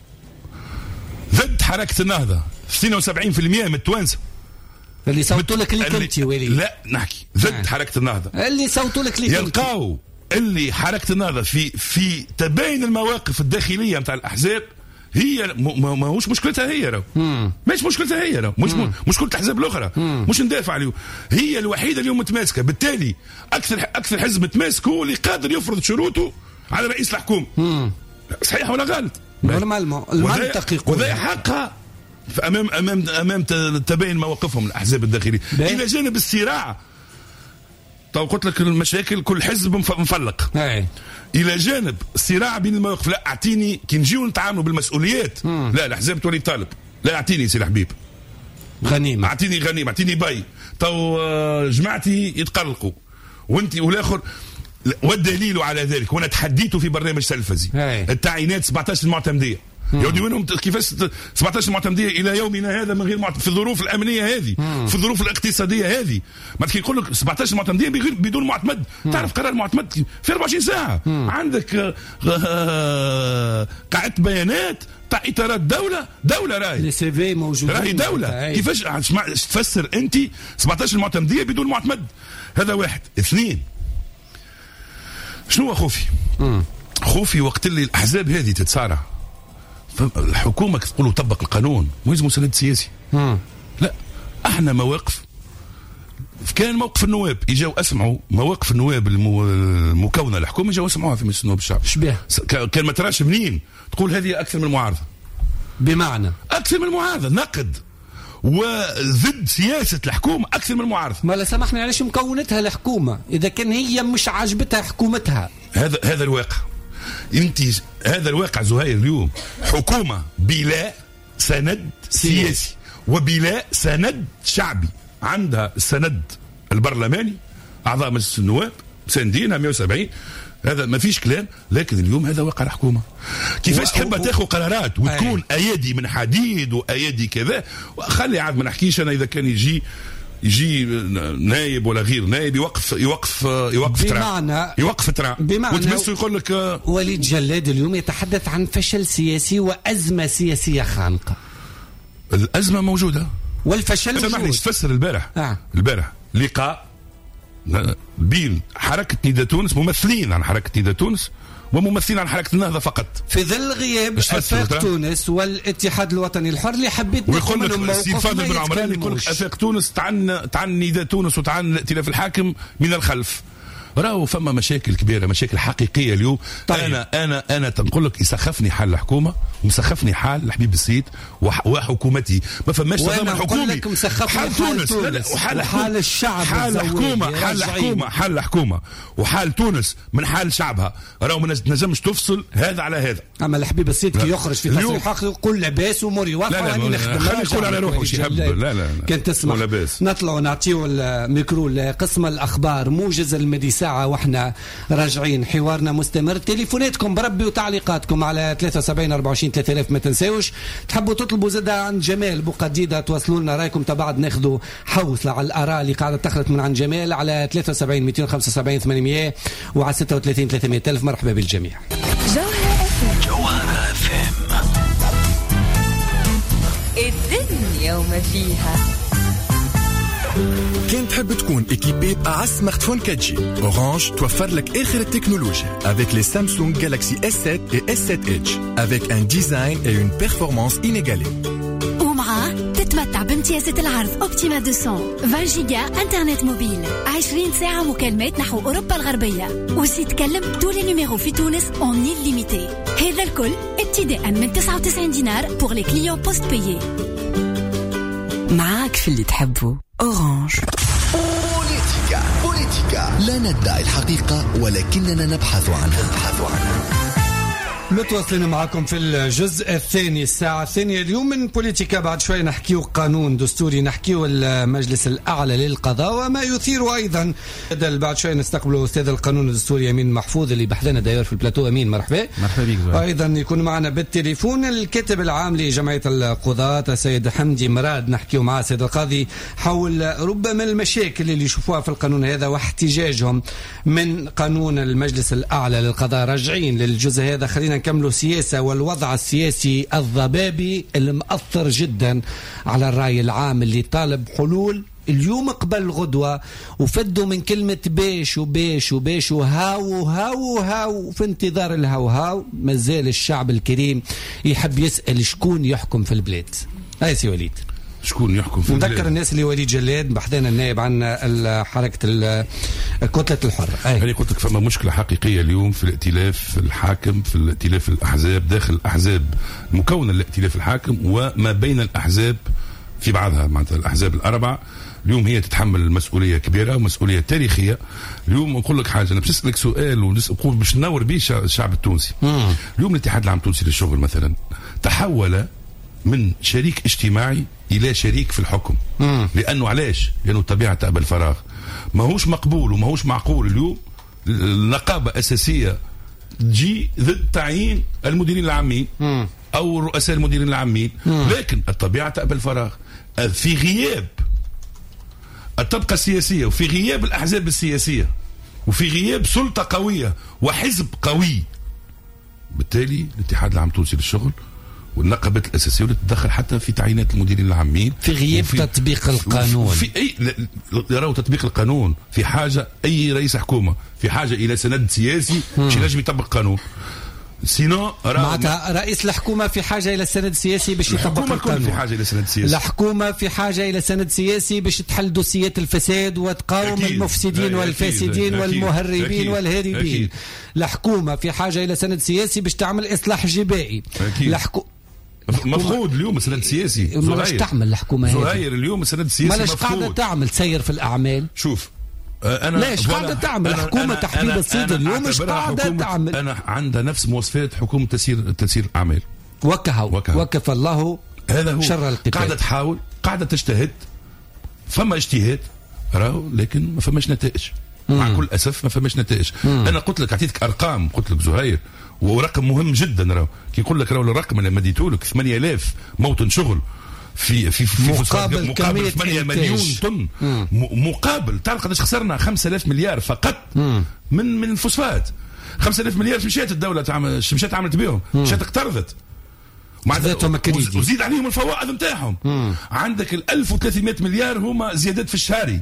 ضد حركة النهضة 72% من التوانسة اللي صوتوا لك اللي كنتي ولي. لا نحكي ضد حركة النهضة اللي صوتوا لك اللي يلقاو اللي حركة النهضة في تباين المواقف الداخلية متاع الأحزاب هي ماهوش مشكلتها هي راهو مش مشكلتها هي راهو مش مشكلة الأحزاب الأخرى مش ندافع عليه. هي الوحيدة اليوم متماسكة، بالتالي أكثر حزب متماسك هو اللي قادر يفرض شروطه على رئيس الحكومة. صحيح ولا غلط؟ المنطق يقول وذا حقها امام تباين مواقفهم الاحزاب الداخليه. الى جانب الصراع تو قلت لك المشاكل كل حزب مفلق. الى جانب الصراع بين المواقف. لا اعطيني كي نجيو نتعاملوا بالمسؤوليات لا الاحزاب تولي طالب. لا اعطيني سي الحبيب غنيمه، اعطيني باي. تو جماعتي يتقلقوا وانت والاخر. والدليل على ذلك وانا تحديته في برنامج تلفزي التعيينات 17 المعتمديه يودي وينهم كيفاش 17 معتمديه الى يومنا هذا من غير في الظروف الامنيه هذه، في الظروف الاقتصاديه هذه. ما كي يقول لك 17 معتمديه بدون معتمد، تعرف قرار معتمد في 24 ساعه. عندك قاعده بيانات تاع اطارات دوله راهي لي سي في موجودين، راهي دوله. كيفاش تفسر انت 17 معتمديه بدون معتمد؟ هذا واحد. اثنين، شنو خوفي؟ خوفي وقت اللي الاحزاب هذه تتصارع، الحكومه تقولوا طبق القانون ويلزم مساند سياسي. لا، احنا مواقف. كان موقف النواب اجاوا اسمعوا مواقف النواب المكونه الحكومه، اجاوا اسمعوها في مجلس النواب الشعبي. شبيه كان ما تراش منين تقول هذه اكثر من المعارضه، بمعنى اكثر من المعارضه، نقد وضد سياسه الحكومه اكثر من المعارضه. ما لا سمحنا، علاش مكونتها الحكومه اذا كان هي مش عاجبتها حكومتها؟ هذا الواقع. انت هذا الواقع زهير اليوم، حكومه بلا سند سياسي وبلا سند شعبي. عندها السند البرلماني، اعضاء مجلس النواب مساندينها 170، هذا ما فيش كلام. لكن اليوم هذا واقع الحكومه. كيفاش تحب تاخذ قرارات وتكون ايادي من حديد وايادي كذا؟ خلي عاد ما نحكيش انا اذا كان يجي نايب ولا غير نايب يوقف بمعنى ترى وتمسوا يقول لك وليد جلاد اليوم يتحدث عن فشل سياسي وازمه سياسيه خانقه. الازمه موجوده والفشل موجود. سامحني، تفسر البارح لقاء بين حركه نداء تونس، ممثلين عن حركه نداء تونس وممثلين عن حركه النهضه فقط، في ظل غياب افاق تونس والاتحاد الوطني الحر اللي حبيت ويقول لك السي فاضل بن عمران يقول لك افاق تونس تعن نداء تونس وتعن الائتلاف الحاكم من الخلف. راهو فما مشاكل كبيره، مشاكل حقيقيه اليوم. طيب. انا تنقول لك يسخفني حال الحكومه ومسخفني حال الحبيب السيد وحكومتي. ما فماش تضامن حكومي. حال تونس وحال الشعب، حال الحكومه وحال تونس من حال شعبها. راهو ما تنجمش تفصل هذا على هذا. اما الحبيب السيد كي يخرج في تصريحات يقول لاباس اموري واقفه، راني نخدم. خلينا نقول على روحه شي هب. لا كان تسمع نطلعوا نعطيو الميكرو لقسم الاخبار موجز المدي ساعة واحنا راجعين. حوارنا مستمر، تليفوناتكم بربي وتعليقاتكم على 73 24 3000. ما تنساوش تحبوا تطلبوا زادة عن جمال بوقديدة توصلوا لنا رايكم تبعد ناخذوا حوصلة على الآراء اللي قاعدة تخلط من عن جمال على 73 275 800 وعلى 36 300 ألف. مرحبا بالجميع. جوهرة FM الدنيا وما فيها. كان تحب تكون équipé بأعز سمارتفون 4G Orange توفر لك آخر التكنولوجيا avec les Samsung Galaxy S7 et S7 Edge avec un design et une performance inégalée. ومعاه تتمتع بامتيازات العرض اوبتيما 200 20 جيجا انترنت موبيل 20 ساعة مكالمات نحو أوروبا الغربية وزيد تكلم طول النيميرو في تونس en illimité. هذا الكل ابتداء من 99 دينار pour les clients post payés. معاك في اللي تحبه أورانج. بوليتيكا لا ندعي الحقيقة ولكننا نبحث عنها. متواصلين معكم في الجزء الثاني، الساعة الثانية اليوم من بوليتيكا. بعد شوي نحكيو قانون دستوري، نحكيو المجلس الأعلى للقضاء وما يثير أيضا. بعد شوي نستقبلوا أستاذ القانون الدستوري أمين محفوظ اللي بحثنا داير في البلاتو. أمين مرحبا. مرحبا بك. أيضا يكون معنا بالتليفون الكاتب العام لجمعية القضاة السيد حمدي مراد، نحكيو معه سيد القاضي حول ربما المشاكل اللي يشوفوها في القانون هذا واحتجاجهم من قانون المجلس الأعلى للقضاء. راجعين للجزء هذا، خلينا نكملوا سياسة والوضع السياسي الضبابي المؤثر جدا على الرأي العام اللي طالب حلول اليوم قبل غدوة، وفدوا من كلمة بيش وبيش وبيش وهاو هاو هاو. في انتظار الهاو هاو مازال الشعب الكريم يحب يسأل شكون يحكم في البلاد. هاي سي وليد، شكون يحكم في البلاد؟ نذكر الناس اللي وليد جلاد بحثنا النائب عن حركة كتلة الحر. أنا قلت لك فما مشكلة حقيقية اليوم في الائتلاف الحاكم، في الائتلاف الأحزاب داخل الأحزاب المكونة للائتلاف الحاكم وما بين الأحزاب في بعضها. معناتها الأحزاب الأربعة اليوم هي تتحمل المسؤولية كبيرة ومسؤولية تاريخية. اليوم نقول لك حاجة، أنا بسألك سؤال ونقول باش ننور به الشعب التونسي. اليوم الاتحاد العام التونسي للشغل مثلا تحول من شريك اجتماعي إلى شريك في الحكم. لأنه علاش؟ لأنه الطبيعة تأبى الفراغ. ما هوش مقبول وما هوش معقول اليوم النقابة أساسية تجي ضد تعيين المديرين العامين. أو رؤساء المديرين العامين. لكن الطبيعة تقبل الفراغ في غياب الطبقة السياسية، وفي غياب الأحزاب السياسية، وفي غياب سلطة قوية وحزب قوي. بالتالي الاتحاد العام التونسي للشغل والنقابات الأساسية تتدخل حتى في تعيينات المديرين العامين في غياب تطبيق القانون. في أي يراو تطبيق القانون في حاجة، أي رئيس حكومة في حاجة إلى سند سياسي باش ينجم يطبق قانون. سينو معناتها رئيس الحكومة في حاجة إلى سند سياسي باش يطبق القانون. في حاجة إلى سند سياسي. الحكومة في حاجة إلى سند سياسي باش تحل دوسيات الفساد وتقاوم المفسدين والفاسدين والمهربين والهاربين. الحكومة في حاجة إلى سند سياسي باش تعمل إصلاح جبائي. مفقود اليوم سند سياسي. مالاش تعمل الحكومة زهير اليوم سند سياسي مالاش قاعدة تعمل تسير في الأعمال. شوف أنا ليش قاعدة تعمل حكومة تحديد الصيد اليوم مش قاعدة تعمل. أنا عندها نفس مواصفات حكومة تسيير الأعمال. وكف الله هذا هو شر القتال. قاعدة تحاول، قاعدة تجتهد، فما اجتهاد راهو لكن ما فماش نتائج. مع كل أسف ما فماش نتائج. أنا قلت لك أعطيتك أرقام، قلت لك زهير ورقم مهم جدا راهو كي نقول لك راهو الرقم اللي مديته لك 8000 موطن شغل في مقابل 8 مليون طن. مقابل تعرف قداش خسرنا؟ 5000 مليار فقط من الفوسفات. 5000 مليار مشات الدولة مشات عملت بهم، مشات اقترضت وزيد عليهم الفوائد نتاعهم. عندك 1300 مليار هما زيادات في الشهري.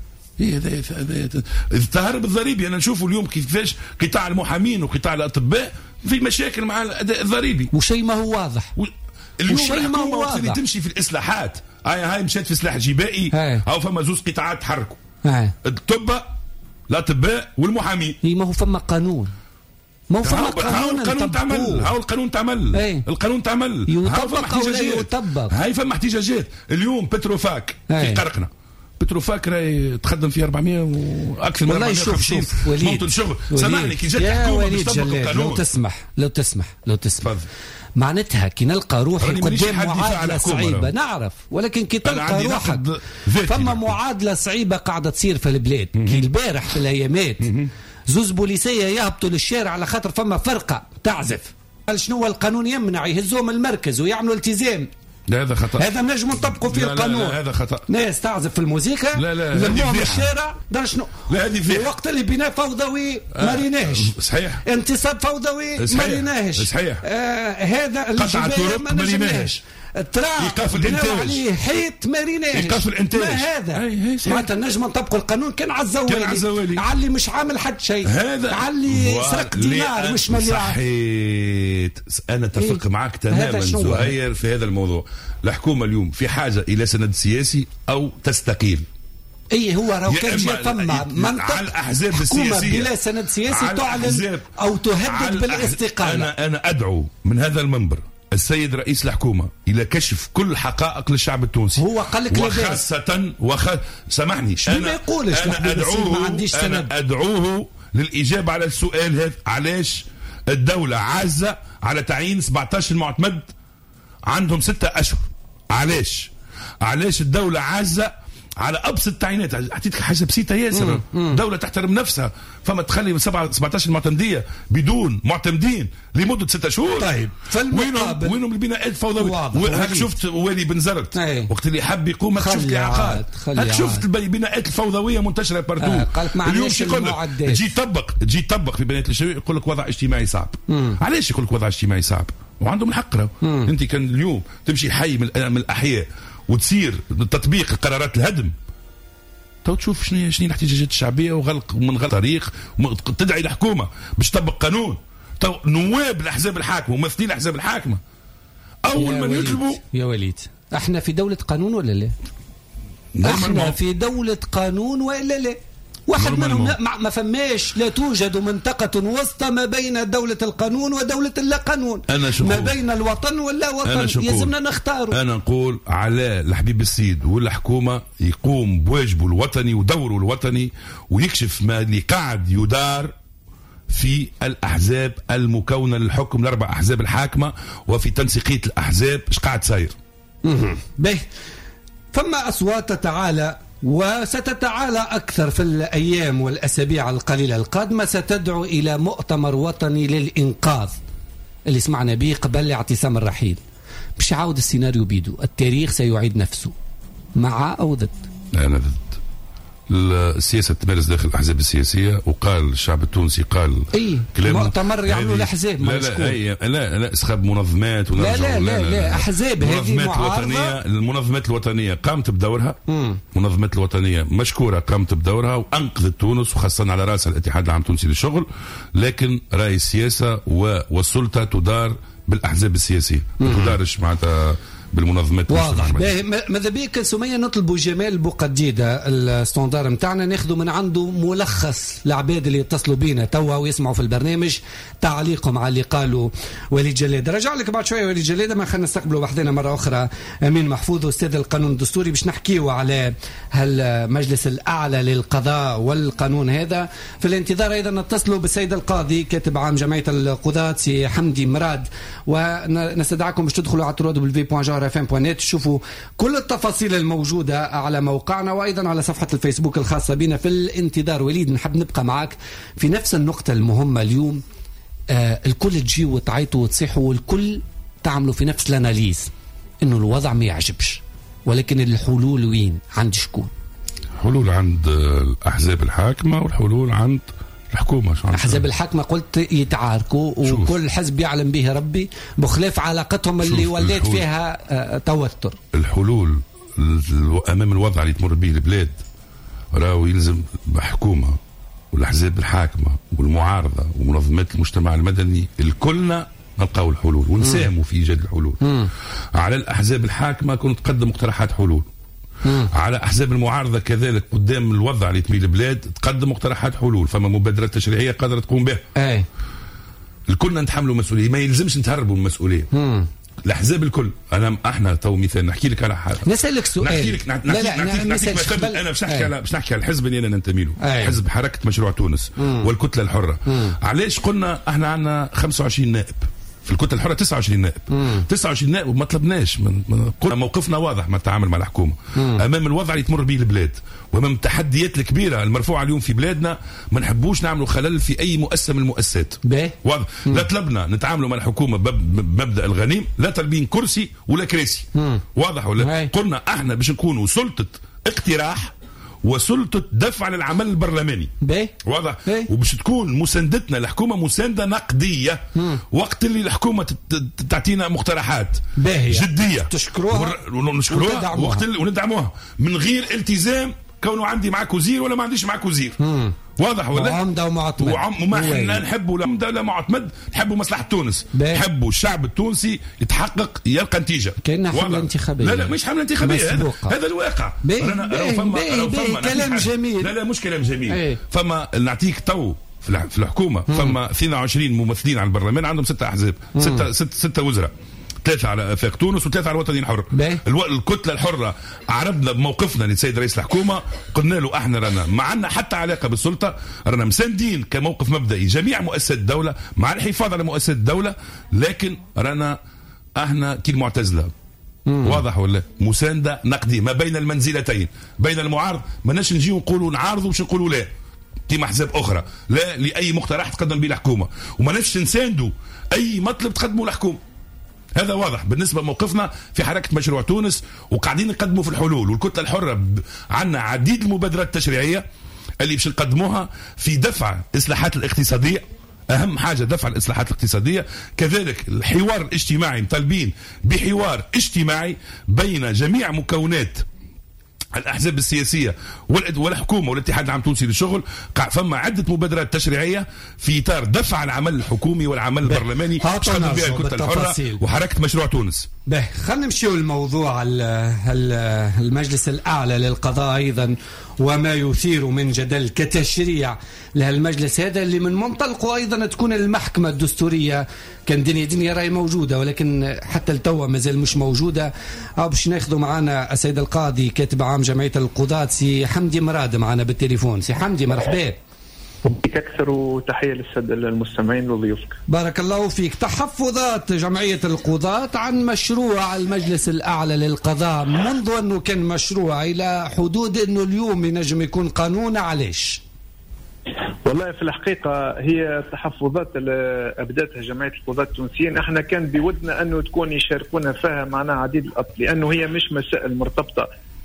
التهرب الضريبي أنا نشوفه اليوم كيفاش قطاع المحامين وقطاع الأطباء في مشاكل مع الأداء الضريبي، وشيء ما هو واضح. اليوم الحكومة اللي تمشي في الإصلاحات هاي مشات في سلاح جبائي أو فما زوز قطاعات تحركوا الطب الأطباء والمحامين. ما هو فما قانون، ما هو فما قانون تعمل. هاو القانون تعمل. القانون تعمل يطبق أو لا يطبق. هاي فما احتجاجات. اليوم بتروفاك في قرقنا، بتروفاك راهي تقدم في 400 واكثر من 450 موطن شغل. سامحني كي جات الحكومه باش تطبق القانون. لو تسمح معناتها كي نلقى روحي قدام معادله صعيبه نعرف، ولكن كي تلقى روحك فما معادله صعيبه قاعده تصير في البلاد. كي البارح في الايامات زوز بوليسيه يهبطوا للشارع على خاطر فما فرقه تعزف. قال شنو القانون يمنع يهزوهم المركز ويعملوا التزام. هذا خطأ. هذا نجم نطبقوا فيه القانون. لا هذا خطأ. ناس تعزف في الموسيقى لموهم في الشارع دار شنو. لا هذه فيها. الوقت اللي بناء فوضوي ما ريناهش. صحيح. انتصاب فوضوي ما ريناهش. صحيح. هذا قطع الطرق ما ريناهش. ايقاف الانتاج عليه حيط ما ريناهش. ايقاف الانتاج. ما هذا معناتها نجم نطبقوا القانون كان عالزوالي علي مش عامل حد شيء. هذا علي سرق دينار مش مليار. صحيت. انا اتفق معك تماما زهير في هذا الموضوع. الحكومة اليوم في حاجة إلى سند سياسي أو تستقيل. هو راهو كان جاء فما منطق على الأحزاب السياسية بلا سند سياسي تعلن أو تهدد بالاستقالة. أنا أدعو من هذا المنبر السيد رئيس الحكومة إلى كشف كل حقائق للشعب التونسي. هو قال لك وخاصة سامحني ما يقولش أنا أدعوه للإجابة على السؤال هذا. علاش الدولة عازة على تعيين 17 معتمد عندهم 6 أشهر؟ علاش الدولة عازة على أبسط تعيينات؟ أعطيتك حاجة بسيطة ياسر. دولة تحترم نفسها، فما تخلي 17 معتمدية بدون معتمدين لمدة 6 شهور. طيب وينهم البناءات الفوضوية؟ هاك شفت والي بن زرت وقت اللي حب يقوم هاك شفت الإعاقات، هاك شفت البناءات الفوضوية منتشرة بارتو. اليوم يقول لك تجي تطبق في بنايات الشباب يقول لك وضع اجتماعي صعب. علاش يقول لك وضع اجتماعي صعب؟ وعندهم الحق. انت كان اليوم تمشي حي من الاحياء وتصير تطبيق قرارات الهدم، تو تشوف شنو الاحتجاجات الشعبيه وغلق من غلق طريق، تدعي الحكومه باش تطبق قانون. تو نواب الاحزاب الحاكمه وممثلين الاحزاب الحاكمه اول من يطلبوا. يا وليد احنا في دوله قانون ولا لا؟ احنا في دوله قانون ولا لا؟ واحد منهم ما فماش، لا توجد منطقة وسطى ما بين دولة القانون ودولة اللا قانون، ما بين الوطن واللا وطن. يلزمنا نختاروا. أنا نقول على الحبيب السيد والحكومة يقوم بواجبه الوطني ودوره الوطني ويكشف ما اللي قاعد يدار في الأحزاب المكونة للحكم، ال4 أحزاب الحاكمة، وفي تنسيقية الأحزاب ايش قاعد صاير. باهي فما أصوات تتعالى وستتعالى أكثر في الأيام والأسابيع القليلة القادمة، ستدعو إلى مؤتمر وطني للإنقاذ اللي سمعنا به قبل اعتصام الرحيل باش يعاود السيناريو بيدو، التاريخ سيعيد نفسه، مع أو ضد؟ أنا ضد. السياسة تمارس داخل الأحزاب السياسية، وقال الشعب التونسي قال مؤتمر يعملوا الأحزاب. لا اسخاب منظمات لا أحزاب. هذه معارضة. المنظمات الوطنية قامت بدورها، المنظمات الوطنية مشكورة قامت بدورها وأنقذت تونس، وخاصة على رأس الاتحاد العام التونسي للشغل. لكن رأي السياسة والسلطة تدار بالأحزاب السياسية، ما تدارش معناتها بالمنظمات. واضح. ماذا بيك سمية نطلبوا جمال بوقديدة الستاندار متاعنا ناخذوا من عنده ملخص لعباد اللي يتصلوا بينا توا ويسمعوا في البرنامج تعليقهم على اللي قالوا وليد جلادة. رجع لك بعد شوية وليد جلادة، ما خلينا نستقبلوا وحدنا مرة أخرى أمين محفوظ أستاذ القانون الدستوري باش نحكيوا على المجلس الأعلى للقضاء والقانون هذا. في الانتظار أيضا نتصلوا بالسيد القاضي كاتب عام جمعية القضاة سي حمدي مراد، ونستدعكم باش تدخلوا على www.rfm.net تشوفوا كل التفاصيل الموجودة على موقعنا وأيضا على صفحة الفيسبوك الخاصة بنا. في الانتظار وليد نحب نبقى معك في نفس النقطة المهمة اليوم. الكل تجي وتعيطوا وتصيحوا والكل تعملوا في نفس الاناليز إنه الوضع ما يعجبش، ولكن الحلول وين؟ عند شكون؟ حلول عند الأحزاب الحاكمة والحلول عند الحكومة. أحزاب الحاكمة قلت يتعاركوا وكل حزب يعلم به ربي بخلاف علاقتهم اللي ولات فيها توتر. الحلول أمام الوضع اللي تمر به البلاد راهو يلزم الحكومة والأحزاب الحاكمة والمعارضة ومنظمات المجتمع المدني الكلنا نلقاو الحلول ونساهموا في إيجاد الحلول. على الأحزاب الحاكمة كنت تقدم مقترحات حلول، على أحزاب المعارضة كذلك قدام الوضع اللي تميل البلاد تقدم مقترحات حلول. فما مبادرات تشريعية قادرة تقوم بها. الكلنا نتحملوا مسؤولية، ما يلزمش نتهربوا من المسؤولية. الأحزاب الكل. احنا تو مثال نحكي لك على حاجة، نسألك سؤال. نحكي لك انا باش نحكي على الحزب اللي انا ننتمي له، حزب حركة مشروع تونس والكتلة الحرة. علاش قلنا احنا عندنا 25 نائب في الكتلة الحرة، 29 نائب. 29 نائب ما طلبناش قلنا موقفنا واضح مع التعامل مع الحكومة امام الوضع اللي تمر به البلاد وامام التحديات الكبيرة المرفوعة اليوم في بلادنا. ما نحبوش نعملوا خلل في اي مؤسسة من المؤسسات. واضح. لا طلبنا نتعاملوا مع الحكومة بمبدأ الغنيم، لا طالبين كرسي ولا كراسي. واضح ولا؟ قلنا احنا باش نكونوا سلطة اقتراح وسلطة دفع للعمل البرلماني. واضح. وباش تكون مساندتنا للحكومة مساندة نقدية وقت اللي الحكومة تعطينا مقترحات جدية تشكروها ونشكروها وندعموها من غير التزام كونه عندي معك وزير ولا ما عنديش معك وزير. واضح ولا؟ وعمدة ومعتمد. وما احنا نحبوا لا عمدة لا معتمد، نحبوا مصلحة تونس، نحبوا الشعب التونسي يتحقق يلقى نتيجة. كأنها حملة انتخابية. لا مش حملة انتخابية، هذا الواقع. كلام جميل. لا مش كلام جميل. فما نعطيك تو في الحكومة فما 22 ممثلين على البرلمان عندهم 6 أحزاب، 6 وزراء، 3 على افاق تونس و3 على الوطنيين الحر. الكتله الحره عرضنا بموقفنا للسيد رئيس الحكومه، قلنا له احنا رانا ما عندنا حتى علاقه بالسلطه، رانا مساندين كموقف مبدئي جميع مؤسسات الدوله مع الحفاظ على مؤسسات الدوله، لكن رانا احنا كي المعتزله. واضح ولا؟ مسانده نقديه ما بين المنزلتين، بين المعارض ما ناش نجيو نقولوا نعارضوا باش نقولوا لا كيما احزاب اخرى، لا لاي مقترح تقدم به الحكومه، وما ناش نساندوا اي مطلب تقدمه الحكومه. هذا واضح بالنسبة لموقفنا في حركة مشروع تونس، وقاعدين نقدموا في الحلول. والكتلة الحرة عندنا عديد المبادرات التشريعية اللي باش نقدموها في دفع الإصلاحات الاقتصادية، أهم حاجة دفع الإصلاحات الاقتصادية، كذلك الحوار الاجتماعي، مطالبين بحوار اجتماعي بين جميع مكونات الأحزاب السياسية والحكومة والاتحاد العام التونسي للشغل. فما عدة مبادرات تشريعية في إطار دفع العمل الحكومي والعمل البرلماني تقدم بها الكتلة الحرة وحركة مشروع تونس. خلينا نمشيو الموضوع المجلس الأعلى للقضاء أيضا وما يثير من جدل كتشريع لهالمجلس هذا اللي من منطلقه أيضا تكون المحكمة الدستورية كان دنيا راي موجودة، ولكن حتى التوى مازال مش موجودة. أو باش ناخذوا معنا السيد القاضي كاتب عام جمعية القضاة سي حمدي مراد معنا بالتليفون. سي حمدي مرحبا. أكثر وتحية للسادة المستمعين وضيوفك. بارك الله فيك. تحفظات جمعية القضاة عن مشروع المجلس الأعلى للقضاء منذ أنه كان مشروع إلى حدود أنه اليوم ينجم يكون قانون، علاش؟ والله في الحقيقة هي تحفظات اللي أبدتها جمعية القضاة التونسيين، احنا كان بودنا أنه تكون يشاركونا فيها معنا عديد الأطر، لأنه هي مش مسائل مرتبطة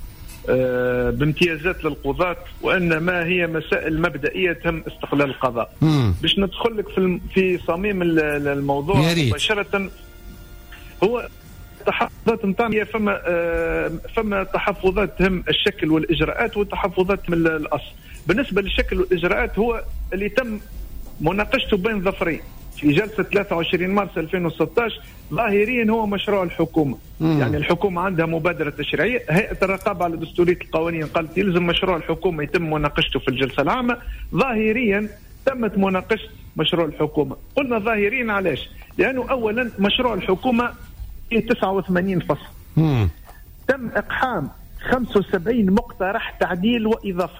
بامتيازات للقضاة، وإنما هي مسائل مبدئية تهم استقلال القضاء. باش ندخل لك في صميم الموضوع مباشرة، هو التحفظات نتاعنا فما تحفظات تهم الشكل والإجراءات وتحفظات من الأصل. بالنسبة للشكل والإجراءات هو اللي تم مناقشته بين ظفرين في جلسة 23 مارس 2016. ظاهريا هو مشروع الحكومة، يعني الحكومة عندها مبادرة تشريعية، هيئة الرقابة على دستورية القوانين قالت يلزم مشروع الحكومة يتم مناقشته في الجلسة العامة. ظاهريا تمت مناقشة مشروع الحكومة. قلنا ظاهريا علاش؟ لأنه أولا مشروع الحكومة فيه 89 فصل، تم إقحام 75 مقترح تعديل وإضافة.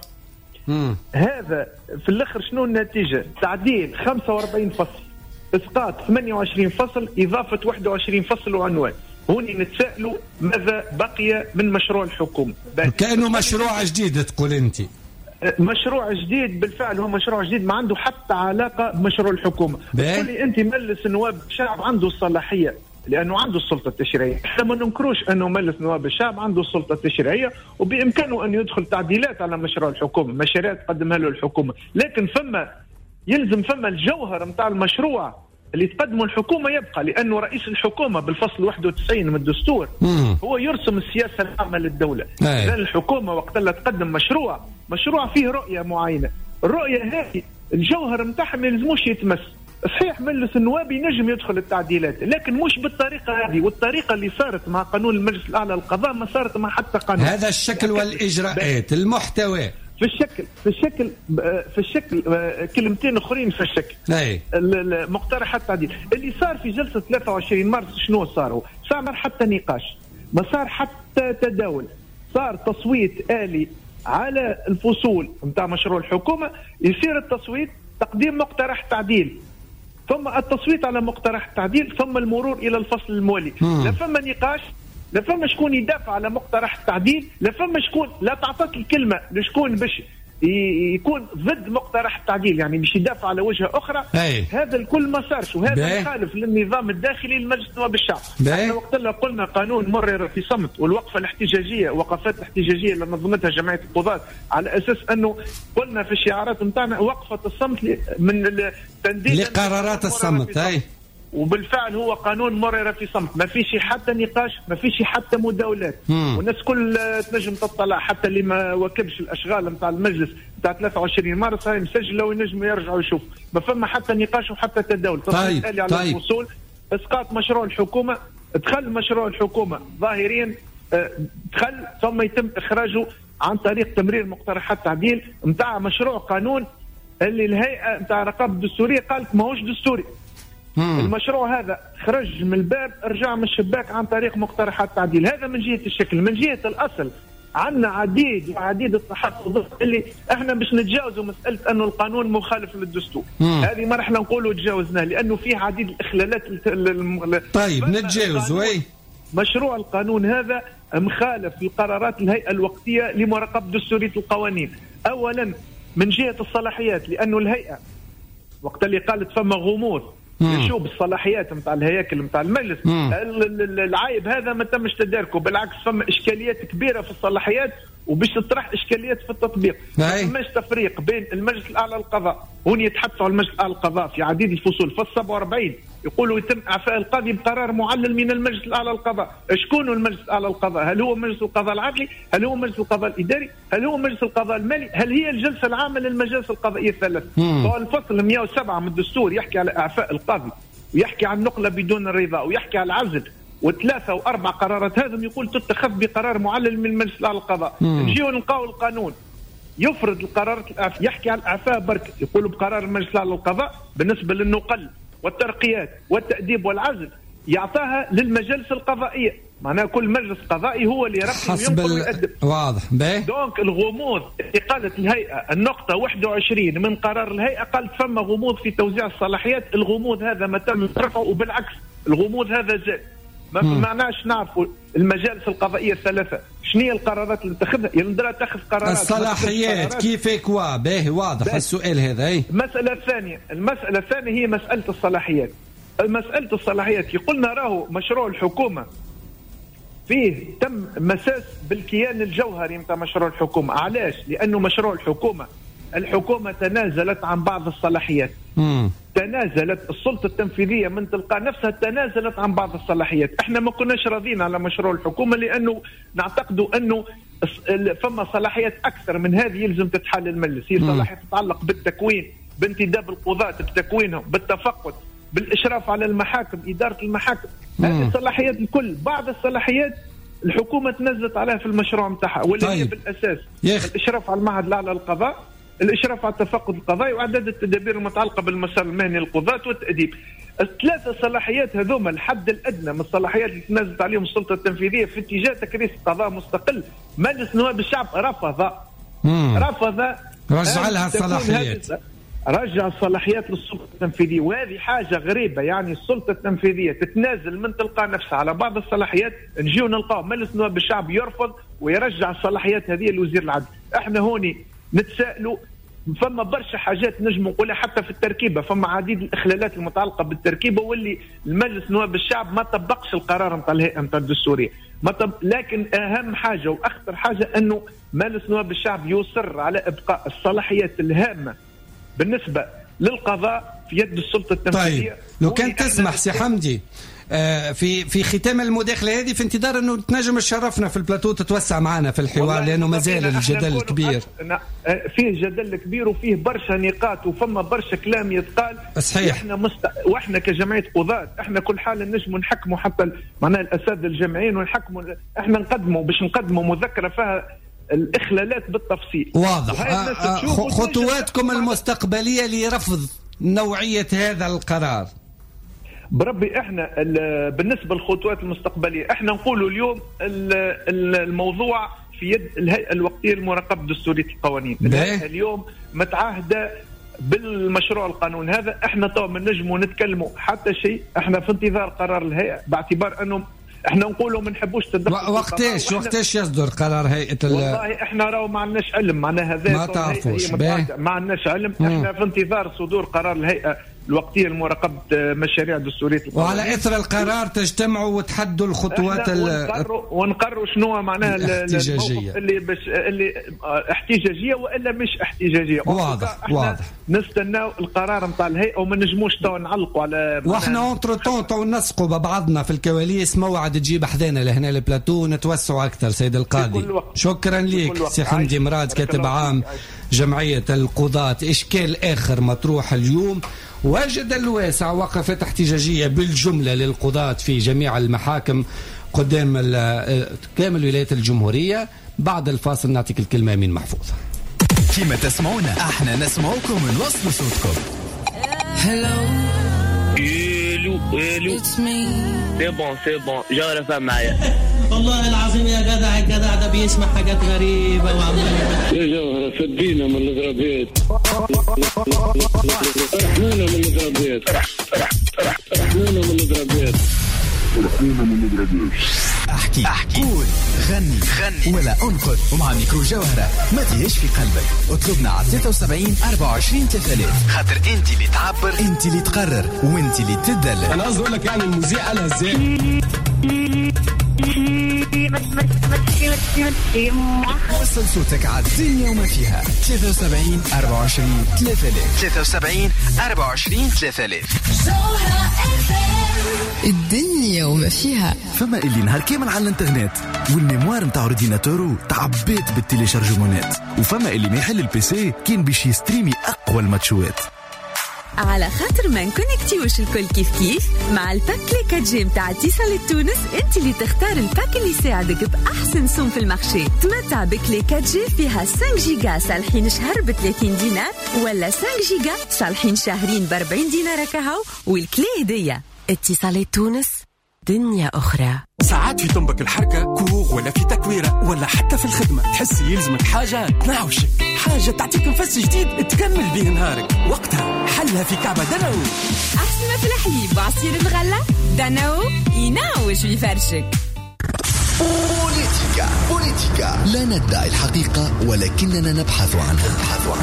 هذا في الاخر شنو النتيجه؟ تعديل 45 فصل، اسقاط 28 فصل، اضافه 21 فصل وعنوان. هوني نتسائلوا ماذا بقي من مشروع الحكومه؟ كانه مشروع جديد تقول انت. مشروع جديد بالفعل، هو مشروع جديد ما عنده حتى علاقه بمشروع الحكومه. تقول لي انت مجلس النواب الشعب عنده الصلاحيه لأنه عنده السلطة التشريعية. احنا ما ننكروش أنه مجلس نواب الشعب عنده السلطة التشريعية وبإمكانه أن يدخل تعديلات على مشروع الحكومة، مشاريع تقدمها له الحكومة، لكن يلزم الجوهر متاع المشروع اللي تقدمه الحكومة يبقى، لأنه رئيس الحكومة بالفصل 91 من الدستور هو يرسم السياسة العامة للدولة. لأن الحكومة وقت اللي تقدم مشروع فيه رؤية معينة، الرؤية هذه الجوهر متاعها ما يلزموش يتمس. صحيح مجلس النواب ينجم يدخل التعديلات، لكن مش بالطريقه هذه، والطريقه اللي صارت مع قانون المجلس الاعلى للقضاء ما صارت مع حتى قانون. هذا الشكل والاجراءات، المحتوى في الشكل كلمتين اخرين في الشكل. مقترحات التعديل اللي صار في جلسه 23 مارس شنو صار حتى نقاش، ما صار حتى تداول، صار تصويت آلي على الفصول نتاع مشروع الحكومه. يصير التصويت، تقديم مقترح تعديل، ثم التصويت على مقترح التعديل، ثم المرور الى الفصل الموالي. لا فما نقاش، لا فما شكون يدافع على مقترح التعديل، لا فما شكون، لا تعطت الكلمه لشكون باش يكون ضد مقترح التعديل، يعني باش يدافع على وجهه اخرى. هذا الكل ما صارش، وهذا يخالف للنظام الداخلي لمجلس نواب الشعب. احنا وقت اللي قلنا قانون مرر في صمت، والوقفه الاحتجاجيه، وقفات الاحتجاجيه اللي نظمتها جمعيه القضاة على اساس انه قلنا في الشعارات نتاعنا وقفه الصمت من التنديد لقرارات الصمت. وبالفعل هو قانون مرر في صمت، ما فيش حتى نقاش، ما فيش حتى مداولات. والناس كل تنجم تطلع، حتى اللي ما واكبش الاشغال نتاع المجلس نتاع 23 مارس هاي مسجله وينجم يرجعوا يشوف، ما فما حتى نقاش وحتى تداول. طيب. على الوصول اسقاط مشروع الحكومه، دخل مشروع الحكومه ظاهريا دخل، ثم يتم اخراجه عن طريق تمرير مقترحات تعديل نتاع مشروع قانون اللي الهيئه نتاع الرقابه الدستوريه قالت ماهوش دستوري. المشروع هذا خرج من الباب، رجع من الشباك عن طريق مقترحات تعديل. هذا من جهة الشكل. من جهة الأصل عندنا عديد التحفظات اللي احنا باش نتجاوزوا مسألة أنه القانون مخالف للدستور. هذه ما رح نقولوا تجاوزناه لأنه فيه عديد الإخلالات. طيب نتجاوز. مشروع القانون هذا مخالف لقرارات الهيئة الوقتية لمراقبة دستورية القوانين. أولا من جهة الصلاحيات، لأنه الهيئة وقت اللي قالت فما غموض نشوف بالصلاحيات نتاع الهياكل نتاع المجلس، العايب هذا ما تمش تداركه، بالعكس فما اشكاليات كبيره في الصلاحيات وباش تطرح اشكاليات في التطبيق. ما فماش تفريق بين المجلس الاعلى للقضاء، هون يتحدثوا عن المجلس الاعلى للقضاء في عديد الفصول، في 47 يقولوا يتم اعفاء القاضي بقرار معلل من المجلس الاعلى للقضاء. شكون المجلس الاعلى للقضاء؟ هل هو مجلس القضاء العدلي؟ هل هو مجلس القضاء الاداري؟ هل هو مجلس القضاء المالي؟ هل هي الجلسه العامه للمجالس القضائيه الثلاث؟ الفصل 107 من الدستور يحكي على اعفاء القاضي، ويحكي عن نقله بدون الرضا، ويحكي على العزل، وثلاثة وأربع قرارات هذم يقول تتخذ بقرار معلل من المجلس الأعلى للقضاء. نجيو نلقاو القانون يفرض القرارات الإعفاء، يحكي على الإعفاء برك، يقولوا بقرار المجلس الأعلى للقضاء بالنسبة للنقل والترقيات والتأديب والعزل يعطاها للمجالس القضائية. معناها كل مجلس قضائي هو اللي يرقم وينقل ويأدب. واضح. دونك الغموض اللي قالت الهيئة النقطة 21 من قرار الهيئة قالت فما غموض في توزيع الصلاحيات. الغموض هذا ما تم رفعه، وبالعكس الغموض هذا زاد. ما معناش نعرفوا المجالس القضائية الثلاثة شنو هي القرارات اللي تاخذها؟ يندرى تاخذ قرارات الصلاحيات كيفك باهي واضح السؤال هذا. المسألة الثانية هي مسألة الصلاحيات. مسألة الصلاحيات يقولنا راهو مشروع الحكومة فيه تم مساس بالكيان الجوهري متاع مشروع الحكومة. علاش؟ لأنه مشروع الحكومة تنازلت عن بعض الصلاحيات. تنازلت السلطة التنفيذية من تلقى نفسها تنازلت عن بعض الصلاحيات. احنا ما كناش راضين على مشروع الحكومة لأنه نعتقدوا أنه فما صلاحيات أكثر من هذه يلزم تتحل المجلس. هي صلاحيات تتعلق بالتكوين، بانتداب القضاة بتكوينهم، بالتفقد، بالإشراف على المحاكم، إدارة المحاكم. هذه الصلاحيات الكل. بعض الصلاحيات الحكومة تنزلت عليها في المشروع متاعها واللي هي بالأساس الإشراف على المعهد الأعلى للقضاء، الإشراف على التفقد القضائي، وإعداد التدابير المتعلقة بالمسار المهني للقضاة والتأديب. الثلاثة صلاحيات هذوما الحد الأدنى من الصلاحيات اللي تنزلت عليهم السلطة التنفيذية في اتجاه تكريس قضاء مستقل. مجلس نواب الشعب رفض رجع لها الصلاحيات، رجع الصلاحيات للسلطة التنفيذية. وهذه حاجة غريبة، يعني السلطة التنفيذية تتنازل من تلقى نفسها على بعض الصلاحيات، نجيو نلقاو مجلس نواب الشعب يرفض ويرجع الصلاحيات هذه لوزير العدل. احنا هوني نتسائلوا، فما برشا حاجات نجم نقولها حتى في التركيبة، فما عديد الإخلالات المتعلقة بالتركيبة واللي المجلس نواب الشعب ما طبقش القرار نتاع الهيئة نتاع الدستورية. لكن أهم حاجة وأخطر حاجة أنه مجلس نواب الشعب يصر على إبقاء الصلاحيات الهامة بالنسبة للقضاء في يد السلطة التنفيذية. طيب لو كان تسمح سي حمدي في ختام المداخلة هذه، في انتظار أنه تنجم تشرفنا في البلاتو تتوسع معنا في الحوار، لأنه مازال الجدل الكبير. فيه جدل كبير وفيه برشا نقاط وفما برشا كلام يتقال. صحيح. واحنا كجمعية قضاة احنا كل حال نجم نحكموا حتى معناها الأساتذة الجامعيين ونحكموا، احنا نقدموا مذكرة فيها الإخلالات بالتفصيل. واضح. خطواتكم المستقبلية لرفض نوعية هذا القرار؟ بربي احنا بالنسبة للخطوات المستقبلية احنا نقولوا اليوم الموضوع في يد الهيئة الوقتية لمراقبة دستورية القوانين. الهيئة اليوم متعهدة بالمشروع القانون هذا. احنا طبعا ما نجموا نتكلموا حتى شيء، احنا في انتظار قرار الهيئة، باعتبار انه احنا نقولوا ما نحبوش تدخل. وقتاش يصدر قرار هيئة والله احنا راهو ما عندناش علم، معناها هذا ما تعرفوش ما عندناش علم. احنا في انتظار صدور قرار الهيئة الوقتية لمراقبة مشاريع دستورية القوانين. وعلى إثر القرار تجتمعوا وتحدوا الخطوات ونقروا شنو معناها الاحتجاجية اللي احتجاجية وإلا مش احتجاجية. واضح. نستناو القرار نتاع الهيئة وما نجموش تو نعلقوا على واحنا اونتر تو نسقوا ببعضنا في الكواليس. موعد تجيب حذانا لهنا البلاتو نتوسعوا أكثر. سيد القاضي شكرا ليك. سي حمدي مراد كاتب عام جمعية القضاة. إشكال آخر مطروح اليوم وجدل واسع، وقفت احتجاجية بالجملة للقضاة في جميع المحاكم قدام كامل ولاية الجمهورية. بعد الفاصل نعطيك الكلمة من محفوظ. كما تسمعونا احنا نسمعوكم ونوصلوا صوتكم. الو سي بون جارة معايا. والله العظيم يا جدع ده بيسمع حاجات غريبة وعمال يا جوهرة فدينا من الغرابيات، رحمونا من الغرابيات، رحمونا من الغرابيات. احكي قول غني ولا انقد، ومع ميكرو جوهرة ما تهيش في قلبك. اطلبنا على 73 24 3000، خاطر انت اللي تعبر، انت اللي تقرر، وانت اللي تدلل. انا قصدي اقول لك يعني المذيع قالها ازاي. وصل صوتك على الدنيا وما فيها. 73 24 3000، 73 24 3000. الدنيا وما فيها. فما اللي نهار كامل على الانترنت والميموار نتاع اورديناتورو تعبيت بالتيليشارجمونات، وفما اللي ما يحل البيسي كان باش يستريمي اقوى الماتشوات. على خاطر ما نكونكتيوش الكل كيف مع الباك لي 4G متاع اتصال تونس، انت اللي تختار الباك اللي يساعدك بأحسن سوم في المارشي. تمتع بكلي 4G فيها 5 جيجا صالحين شهر ب 30 دينار، ولا 5 جيجا صالحين شهرين ب 40 دينار كهو، والكلي هدية. اتصال تونس دنيا أخرى. ساعات في تنبك الحركة كوغ، ولا في تكويرة، ولا حتى في الخدمة تحس يلزمك حاجة تنعوشك، حاجة تعطيك نفس جديد تكمل به نهارك. وقتها حلها في كعبة دناو. أحسن في الحليب وعصير الغلة، دناو ينعوش ويفرشك. بوليتيكا لا ندعي الحقيقة ولكننا نبحث عنها.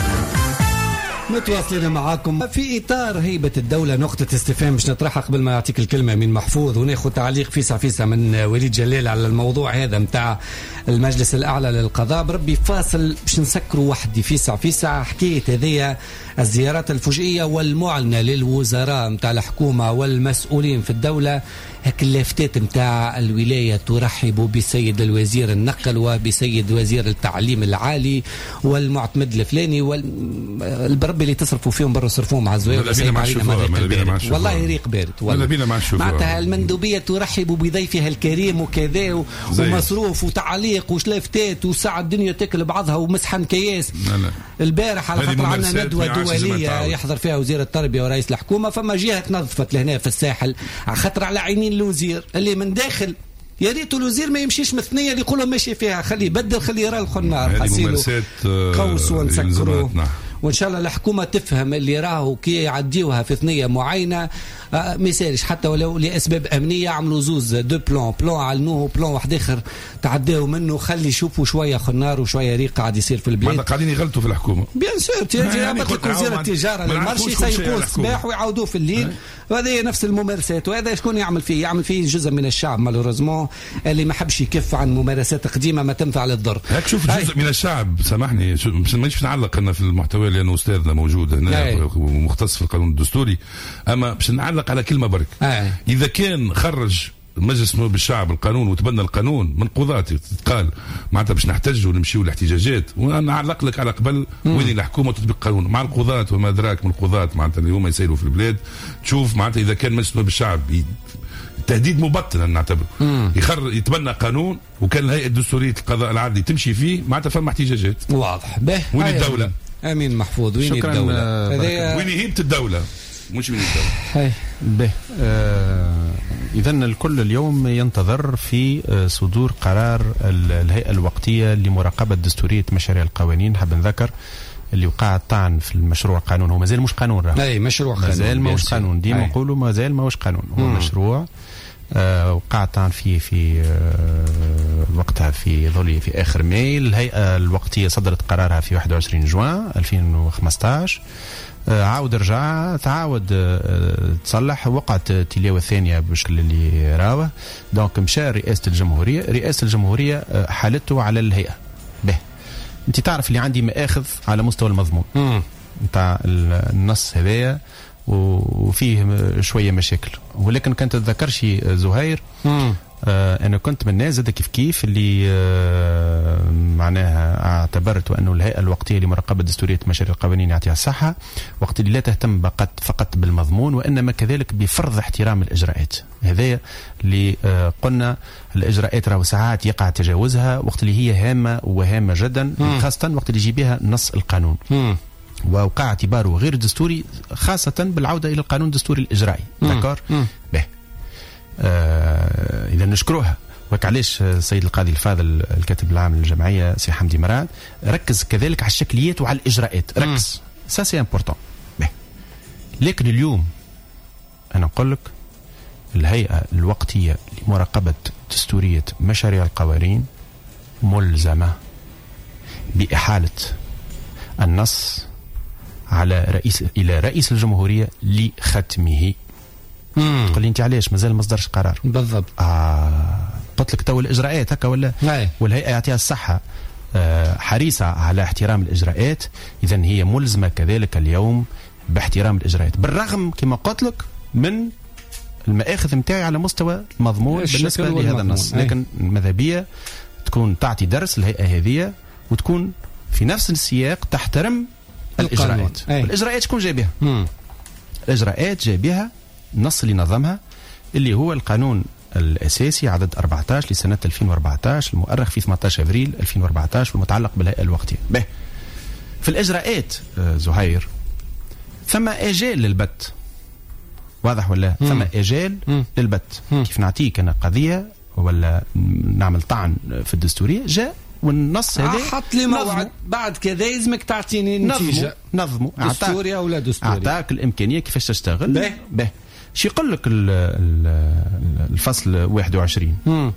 متواصلين معاكم في إطار هيبة الدولة. نقطة استفهام باش نطرحها قبل ما يعطيك الكلمة من محفوظ، وناخذ تعليق فيسع من وليد جلال على الموضوع هذا متاع المجلس الأعلى للقضاء. بربي فاصل باش نسكروا وحدي فيسع حكاية هذه الزيارات الفجئية والمعلنة للوزراء متاع الحكومة والمسؤولين في الدولة. هك اللافتات متاع الولاية ترحب بسيد الوزير النقل وبسيد وزير التعليم العالي والمعتمد الفلاني والبربي اللي تصرفوا فيهم برا صرفوهم مع الزوير. والله يريق بارد معناتها المندوبية ترحب بضيفها الكريم وكذا ومصروف وتعليق وشلافتات وساعة الدنيا تاكل بعضها ومسحن كياس. البارح على خاطر عندنا ندوة دولية يحضر فيها وزير التربية ورئيس الحكومة، فما جهة تنظفت لهنا في الساحل خاطر على عينين الوزير اللي من داخل. يا ريت الوزير ما يمشيش مثنية اللي يقولوا ماشي فيها، خليه يبدل، خليه يرى الخنار حسيلو قوس ونسكروا. وان شاء الله الحكومه تفهم اللي راهو كي يعديوها في ثنيه معينه ما يسالش حتى ولو لاسباب امنيه. عملوا زوز دو بلان علنوه بلان واحد اخر تعداو منه، خلي يشوفوا شويه خنار وشويه ريق قاعد يصير في البلاد. قاعدين يغلطوا في الحكومه بيان سور. تيجي عملت وزير التجاره المارشي يسيقوا الصباح ويعاودوه في الليل، وهذه نفس الممارسات. وهذا شكون يعمل فيه جزء من الشعب مالوريزمون اللي ما حبش يكف عن ممارسات قديمه ما تنفع للضر. هيك شوف جزء من الشعب سامحني مش نعلق انا في المحتوى لانه استاذنا موجود هنا ومختص في القانون الدستوري، اما باش نعلق على كلمه برك. اذا كان خرج مجلس نواب الشعب القانون وتبنى القانون من قضاة تقال معناتها باش نحتاجوا ونمشيوا الاحتجاجات، وانا نعلق لك على قبل وين الحكومه تطبق القانون مع القضاة وما ادراك من القضاة معناتها اللي هما يسيروا في البلاد. تشوف معناتها اذا كان مجلس نواب الشعب تهديد مبطن نعتبره يتبنى قانون وكان الهيئه الدستوريه القضاء العدلي تمشي فيه معناتها فما احتجاجات واضح. وين الدوله؟ امين محفوظ وين الدوله؟ وين هيبه الدوله؟ مش من الدولة. إذا الكل اليوم ينتظر في صدور قرار الهيئة الوقتية لمراقبة دستورية مشاريع القوانين. حاب نذكر اللي وقع الطعن في المشروع قانون، هو مازال مش قانون، اي مشروع قانون مازال ماهوش قانون، ديما نقولوا مازال ماهوش قانون، هو مشروع وقع الطعن في وقتها في ظل في آخر ماي. الهيئة الوقتية صدرت قرارها في 21 جوان 2015. عاود رجع تعاود تصلح، وقعت تلاوة ثانية بالشكل اللي راوه. دونك مشى رئاسة الجمهورية حالته على الهيئة. به انت تعرف اللي عندي مآخذ على مستوى المضمون نتاع النص هذايا وفيه شوية مشاكل، ولكن كانت تذكرش زهير أنا كنت من الناس كيف اللي معناها اعتبرت أنه الهيئة الوقتية لمراقبة دستورية مشاريع القوانين يعطيها الصحة، وقت اللي لا تهتم فقط بالمضمون وإنما كذلك بفرض احترام الإجراءات. هذا اللي قلنا الإجراءات راهو ساعات يقع تجاوزها وقت اللي هي هامة وهامة جدا، خاصة وقت اللي يجي بها نص القانون ووقع اعتباره غير دستوري، خاصة بالعودة إلى القانون الدستوري الإجرائي. دكار به إذا نشكروها. وعلاش السيد القاضي الفاضل الكاتب العام للجمعية سي حمدي مراد ركز كذلك على الشكليات وعلى الإجراءات، ركز سا سي امبورطون. لكن اليوم أنا نقول لك الهيئة الوقتية لمراقبة دستورية مشاريع القوانين ملزمة بإحالة النص إلى رئيس الجمهورية لختمه. تقول لي انت علاش مازال ما اصدرش قرار؟ بالضبط. قلت لك تو الاجراءات هكا ولا والهيئه يعطيها الصحه حريصه على احترام الاجراءات، اذا هي ملزمه كذلك اليوم باحترام الاجراءات، بالرغم كما قلت لك من المآخذ نتاعي على مستوى المضمون بالنسبه لهذا النص. لكن المذهبيه تكون تعطي درس الهيئه هذه وتكون في نفس السياق تحترم الاجراءات. الاجراءات شكون جاي بها؟ الاجراءات جاي بها النص اللي نظمها اللي هو القانون الأساسي عدد 14 لسنة 2014 المؤرخ في 18 أبريل 2014 والمتعلق بالهيئة الوقتية. به في الإجراءات زهير ثم إجال للبت، واضح ولا؟ ثم إجال للبت. كيف نعطيك أنا قضية ولا نعمل طعن في الدستورية جاء والنص هذا حط لي موعد بعد كذا يلزمك تعطيني نتيجة نظموا دستوري أو لا دستوري، أعطاك الإمكانية كيفاش تشتغل. به شي يقول لك الفصل 21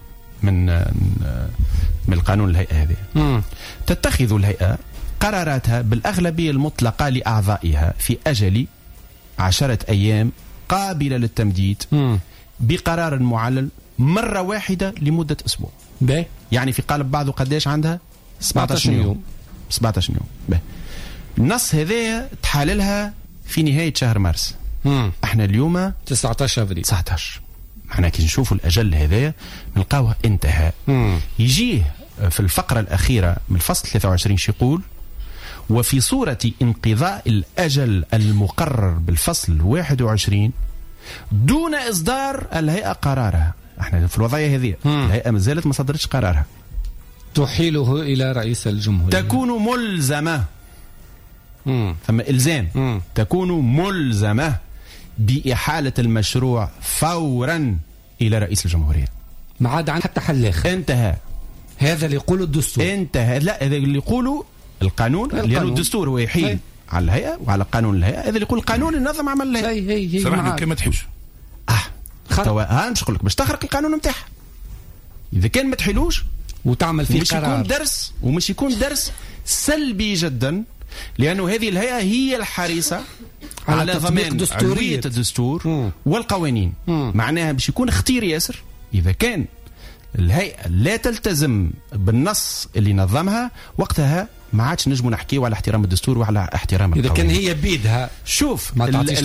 من القانون الهيئة هذه. تتخذ الهيئة قراراتها بالأغلبية المطلقة لأعضائها في أجل 10 أيام قابلة للتمديد بقرار معلل مرة واحدة لمدة أسبوع. يعني في قالب بعضه قديش عندها 17 يوم. 17 يوم. النص هذا تحاللها في نهاية شهر مارس. احنا اليوم 19 افريل. 19. احنا كي نشوفوا الأجل هذا نلقاوه انتهى. يجيه في الفقرة الأخيرة من الفصل 23 يقول: وفي صورة انقضاء الأجل المقرر بالفصل 21 دون إصدار الهيئة قرارها. احنا في الوضعية هذه الهيئة ما زالت ما صدرتش قرارها، تحيله إلى رئيس الجمهورية، تكون ملزمة. ثم إلزام. تكون ملزمة بإحالة المشروع فورا إلى رئيس الجمهورية، ما عاد عن حتى حل آخر. انتهى. هذا اللي يقوله الدستور. انتهى. لا، هذا اللي يقوله القانون. لأنه الدستور هو يحيل على الهيئة وعلى قانون الهيئة. هذا اللي يقول القانون النظم عمل الهيئة. صراحة كما تحوش. ها مش نقول لك باش تخرق القانون نتاعها. إذا كان ما تحلوش وتعمل فيه مش يكون درس، ومش يكون درس سلبي جدا، لأنه هذه الهيئة هي الحريصة على ضمان علوية الدستور والقوانين. معناها باش يكون اختيار ياسر إذا كان الهيئة لا تلتزم بالنص اللي نظمها، وقتها ما عادش نجموا نحكيوا على احترام الدستور وعلى احترام القوانين. إذا كان هي بيدها. شوف ما تعطيش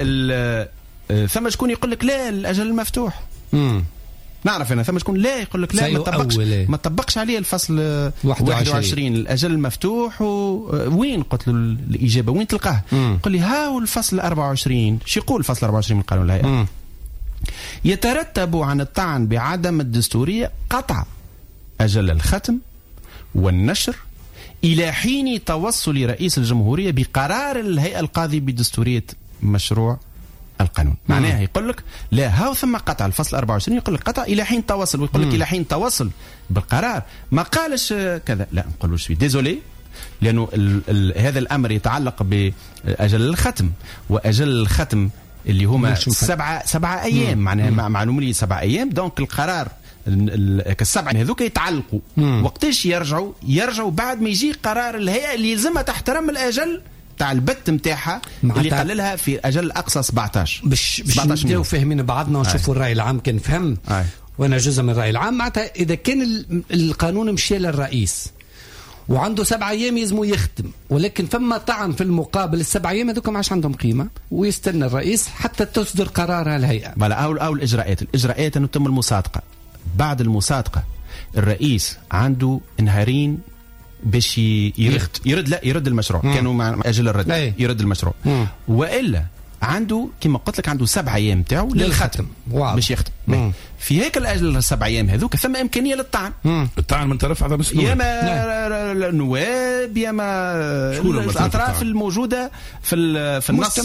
ثم شكون يقول لك لا الأجل مفتوح. نعرف أنا ثم شكون لا يقول لك لا ما تطبقش عليه الفصل 21 الأجل مفتوح. وين قلت له الإجابة وين تلقاه؟ قل لي هاو الفصل 24. شو يقول الفصل 24 من قانون الهيئة؟ يترتب عن الطعن بعدم الدستورية قطع أجل الختم والنشر إلى حين توصل رئيس الجمهورية بقرار الهيئة القاضي بدستورية مشروع القانون. معناها يقول لك لا هاو ثم قطع الفصل 24 يقول لك قطع إلى حين توصل، ويقول لك إلى حين توصل بالقرار. ما قالش كذا، لا نقول شوي ديزولي، لأنه هذا الأمر يتعلق بأجل الختم، وأجل الختم اللي هما 7 أيام. معناها معلوم لي 7 أيام. دونك القرار كالسبعة هذوك يتعلقوا وقتاش يرجعوا بعد ما يجي قرار الهيئة اللي يلزمها تحترم الأجل تاع البت نتاعها اللي قللها في أجل أقصى 17. باش نبداو فاهمين بعضنا ونشوفوا الرأي العام كان فهم. وأنا جزء من الرأي العام. معناتها إذا كان القانون مشي للرئيس وعنده 7 أيام يلزموا يختم، ولكن فما طعن في المقابل ال7 أيام هذوك ما عادش عندهم قيمة، ويستنى الرئيس حتى تصدر قرارها الهيئة. أو الإجراءات أنه تم المصادقة. بعد المصادقة الرئيس عنده نهارين باش يرد المشروع. كانوا مع أجل الرد يرد المشروع. وإلا عنده كما قلت لك عنده 7 أيام تاعو للختم باش يختم. في هيك الأجل 7 أيام هذوك ثم إمكانية للطعن. الطعن من طرف أعضاء مسؤول، يا ما النواب يا ما الأطراف الموجودة في النص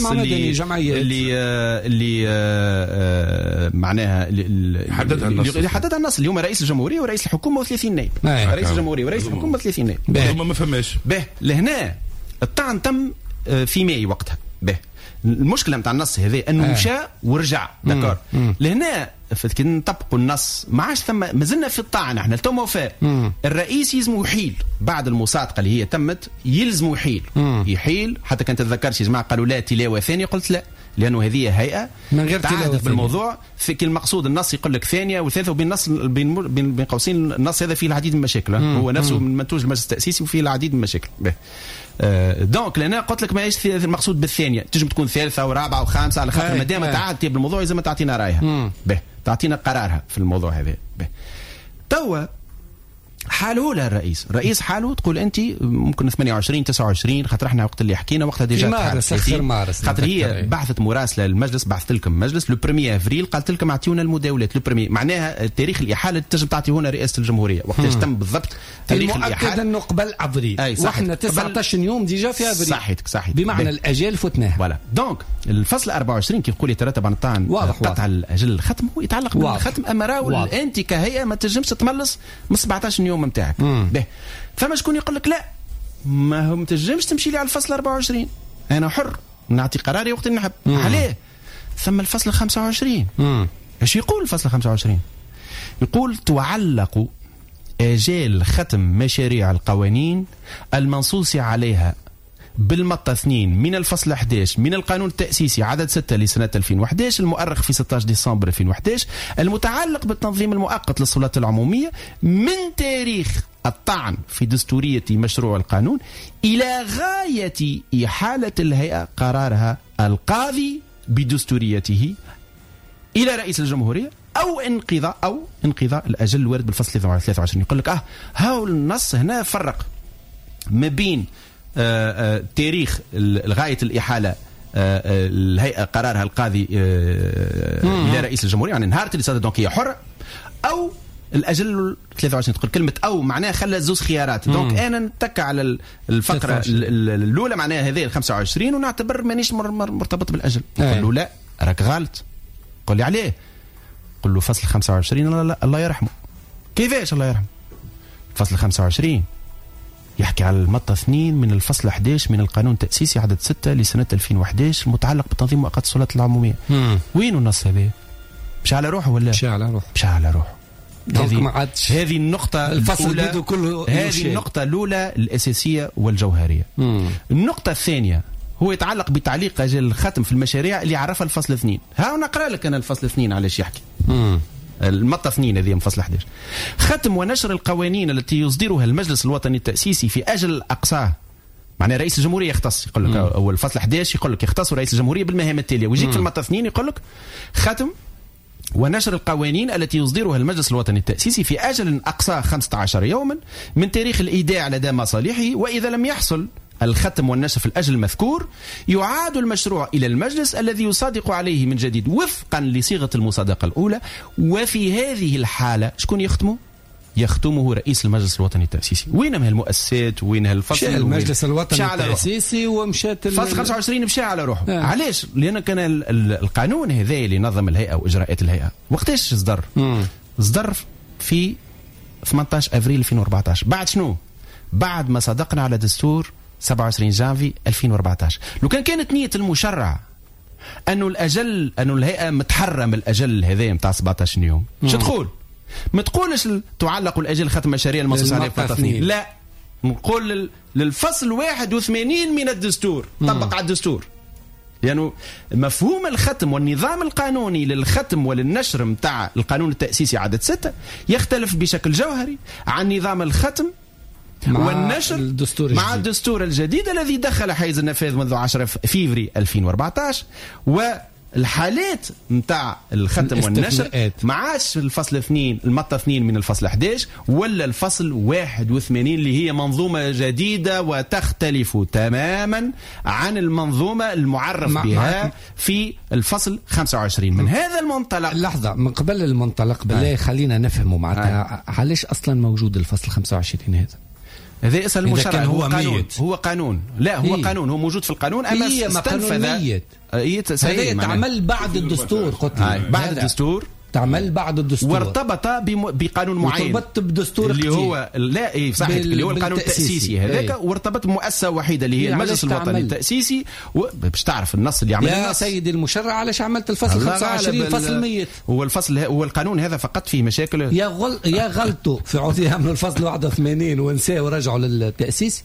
اللي معناها اللي حددها النص اللي هما رئيس الجمهورية ورئيس الحكومة و30 نائب. رئيس الجمهورية ورئيس الحكومة 30 نائب. هما ما فماش. لهنا الطعن تم في ماي وقتها. المشكله نتاع النص هذا انه مشى ورجع. دكار لهنا كي نطبقوا النص ما عادش ثم مازلنا في الطعن. احنا تو وفاء الرئيس يلزم يحيل بعد المصادقه اللي هي تمت. يلزم يحيل حتى كان تتذكرش يا جماعه قالوا لا تلاوه ثانيه. قلت لا، لانه هذه هيئه من غير تلاوه بالموضوع. في المقصود النص يقول لك ثانيه وثالثه، وبين النص بين قوسين النص هذا فيه العديد من المشاكل. هو نفسه من منتوج المجلس التاسيسي وفيه العديد من المشاكل. دونك لأنا قلت لك ما ايش المقصود بالثانيه، تنجم تكون ثالثه ورابعه وخامسه على خاطر ما دام تعدتي بالموضوع لازم تعطينا رايها. تعطينا قرارها في الموضوع هذا. توا حاله لا الرئيس حاله تقول انت ممكن 28 29 خاطر احنا وقت اللي حكينا وقتها ديجا مارس خاطر هي بعثت مراسله للمجلس. بعثت لكم مجلس لو 1 افريل قالت لكم اعطيونا المداولات لو 1 معناها تاريخ الاحاله تنجم تعطيونا رئاسه الجمهوريه وقتاش تم بالضبط تاريخ الاحاله. المؤكد انه قبل افريل واحنا 19 يوم ديجا في افريل. صحيح بمعنى الاجال فتناها. فوالا دونك الفصل 24 كيف يقول يترتب عن الطعن قطع الاجل الختم هو يتعلق بالختم. اما راهو انت كهيئه ما تنجمش تملص من 17 يوم نتاعك. فما شكون يقول لك لا ما هو متنجمش تمشي لي على الفصل 24 انا حر نعطي قراري وقت نحب. عليه ثم الفصل 25 ايش يقول الفصل 25؟ يقول تعلق آجال ختم مشاريع القوانين المنصوص عليها بالمطة 2 من الفصل 11 من القانون التأسيسي عدد 6 لسنة 2011 المؤرخ في 16 ديسمبر 2011 المتعلق بالتنظيم المؤقت للسلطات العمومية من تاريخ الطعن في دستورية مشروع القانون إلى غاية إحالة الهيئة قرارها القاضي بدستوريته إلى رئيس الجمهورية أو انقضاء الأجل الوارد بالفصل 23. يقول لك هاو النص هنا فرق ما بين تاريخ غاية الإحالة الهيئة قرارها القاضي إلى رئيس الجمهورية يعني نهار اللي صادت دونك هي حرة أو الأجل 23. تقول كلمة أو معناها خلى زوز خيارات دونك أنا نتك على الفقرة الأولى معناها هذه 25 ونعتبر مانيش مرتبط بالأجل. نقول له لا راك غلط. قل لي عليه. قل له فصل 25 لا الله يرحمه. كيفاش الله يرحمه؟ فصل 25 يحكي على المطة 2 من الفصل 11 من القانون التأسيسي عدد 6 لسنة 2011 المتعلق بتنظيم مؤقت السلطات العمومية. وين النص هذا؟ مش على روحه ولا؟ مش على روحه. هذه النقطة الفصل كله. هذه النقطة الأولى الأساسية والجوهرية. النقطة الثانية هو يتعلق بتعليق أجل الختم في المشاريع اللي عرفها الفصل 2. ها نقرأ لك أنا الفصل 2 علاش يحكي. المطة 2 هذه من فصل 11 ختم ونشر القوانين التي يصدرها المجلس الوطني التأسيسي في أجل أقصاه. معناه رئيس الجمهورية يختص يقول لك أول فصل 11 يقول لك يختص رئيس الجمهورية بالمهام التالية ويجيك في المطة 2 يقول لك ختم ونشر القوانين التي يصدرها المجلس الوطني التأسيسي في أجل أقصاه 15 يوما من تاريخ الإيداع لدى مصالحه وإذا لم يحصل الختم والنشر في الأجل المذكور يعاد المشروع إلى المجلس الذي يصادق عليه من جديد وفقا لصيغة المصادقة الأولى وفي هذه الحالة شكون يختمه؟ يختمه رئيس المجلس الوطني التأسيسي. وينها المؤسسات وينها الفصل؟ المجلس الوطني التأسيسي ومشات فصل 25 مشى على روحه. علاش؟ لأن كان القانون هذا اللي نظم الهيئة وإجراءات الهيئة وقتاش صدر في 18 أفريل 2014. بعد شنو؟ بعد ما صدقنا على دستور 27 جانفي 2014. لو كانت نية المشرع أنه الأجل أنه الهيئة متحرم الأجل هذا متاع 17 يوم شو تقول؟ ما تقولش تعلق الأجل ختم مشاريع المنصوص عليه في 2. لا نقول للفصل 81 من الدستور طبق على الدستور لأنه مفهوم الختم والنظام القانوني للختم وللنشر متاع القانون التأسيسي عدد 6 يختلف بشكل جوهري عن نظام الختم والنشر مع الدستور الجديد الذي دخل حيز النفاذ منذ 10 فيفري 2014 والحالات متاع الختم والنشر ما عادش الفصل 2 المطة 2 من الفصل 11 ولا الفصل 81 اللي هي منظومة جديدة وتختلف تماما عن المنظومة المعرف بها في الفصل 25. من هذا المنطلق لحظة من قبل المنطلق بالله خلينا نفهمه معناتها علاش أصلا موجود الفصل 25 هذا اسأل المشرع هو قانون هو قانون لا هو قانون هو موجود في القانون أما استنفذ هذا تعمل بعد الدستور قلت بعد الدستور تعمل بعد الدستور وارتبط بقانون معين وارتبط بدستور اللي هو لا صحيح اللي هو القانون التأسيسي هذاك وارتبط بمؤسسة وحيدة اللي هي المجلس الوطني التأسيسي باش تعرف النص اللي عمل يا النص. سيدي المشرع علاش عملت الفصل 25 فصل ميت هو الفصل هو القانون هذا فقط فيه مشاكل يا غلطوا في عطيها من الفصل 81 ونساه ورجعوا للتأسيس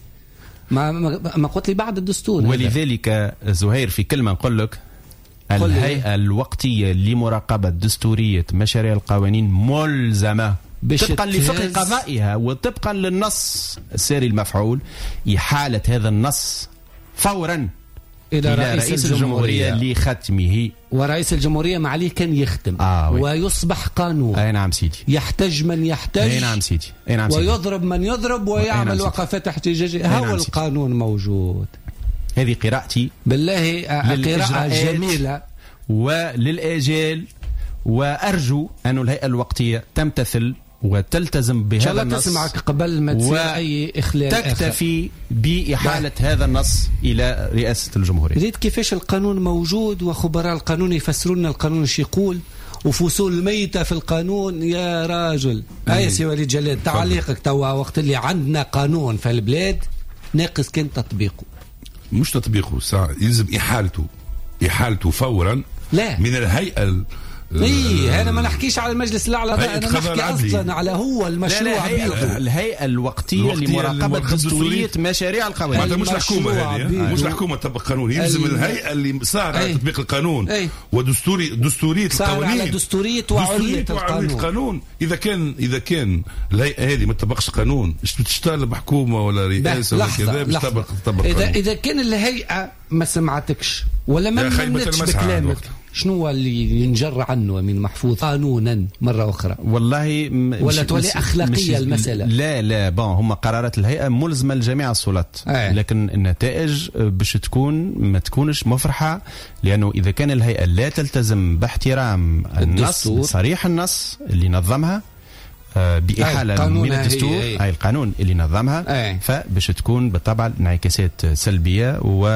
ما قلت لي بعد الدستور ولذلك زهير في كلمة نقول لك الهيئة الوقتية لمراقبة دستورية مشاريع القوانين ملزمة طبقا لفقه قضائها وطبقا للنص الساري المفعول إحالة هذا النص فورا إلى رئيس الجمهورية لختمه ورئيس الجمهورية ما عليه كان يختم ويصبح قانون. أي نعم سيدي. يحتج من يحتج. أي نعم سيدي. أي نعم سيدي. ويضرب من يضرب ويعمل نعم وقفات احتجاجية. هو القانون موجود. هذه قراءتي بالله قراءة جميلة وللآجال وأرجو أن الهيئة الوقتية تمتثل وتلتزم بهذا النص تسمعك قبل ما تصير أي إخلال تكتفي بإحالة هذا النص إلى رئاسة الجمهورية. ريت كيفاش القانون موجود وخبراء القانون يفسرون القانون ايش يقول وفصول الميتة في القانون يا راجل. أي سي وليد جلال تعليقك توا وقت اللي عندنا قانون في البلاد ناقص كان تطبيقه مش تطبيقه يلزم إحالته فورا لا. من الهيئة انا ما نحكيش على المجلس الاعلى، انا نحكي اصلا على هو المشروع. الهيئه الوقتيه لمراقبه دستوريه مشاريع القوانين. معناتها مش الحكومه هذه، مش الحكومه تطبق قانون، يلزم الهيئه اللي صار على تطبيق القانون ودستوريه القوانين، على دستوريه وعليه القانون. اذا كان الهيئه هذه ما تطبقش قانون، ايش بتشتغل بحكومه ولا رئاسه ولا كذا باش تطبق اذا كان الهيئه ما سمعتكش ولا ما منتش بكلامك، شنو هو اللي ينجر عنه أمين محفوظ قانونا مرة أخرى؟ والله ولا تولي أخلاقية المسألة؟ لا هم قرارات الهيئة ملزمة لجميع السلطات، لكن النتائج باش ما تكونش مفرحة، لأنه إذا كان الهيئة لا تلتزم باحترام النص صريح النص اللي نظمها بإحالة من الدستور، أي القانون اللي نظمها، فباش تكون بالطبع انعكاسات سلبية. و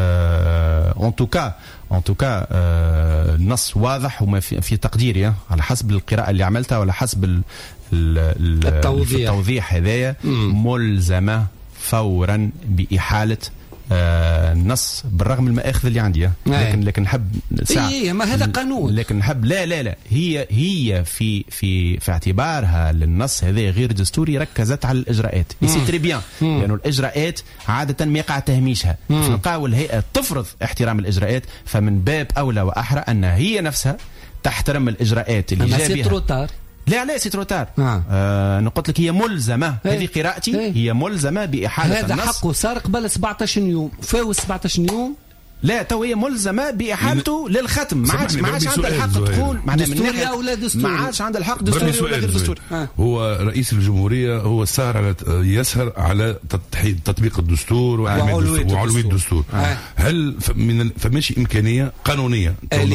ان توكا النص واضح وما في تقديري على حسب القراءة اللي عملتها وعلى حسب التوضيح هذايا ملزمة فورا بإحالة النص بالرغم من المآخذ اللي عندي، لكن نحب ما هذا قانون، لكن نحب لا هي في اعتبارها للنص هذا غير دستوري ركزت على الاجراءات. سي تري بيان، لانه الاجراءات عاده ما يقع تهميشها، فنلقاو الهيئه تفرض احترام الاجراءات، فمن باب اولى واحرى ان هي نفسها تحترم الاجراءات اللي جا بها. لا سي تروتار. انا قلت لك هي ملزمه، هذه قراءتي، هي ملزمه باحاله هذا النص. هذا حقه صار قبل 17 يوم، فاوز 17 يوم. لا تو هي ملزمه باحالته للختم، ما عادش عندها الحق تقول معناها من ناحيه ولا دستوري، ما عادش عندها الحق دستوري ولا غير دستوري. هو رئيس الجمهوريه هو يسهر على تطبيق الدستور وعلوية الدستور. هل فماشي امكانيه قانونيه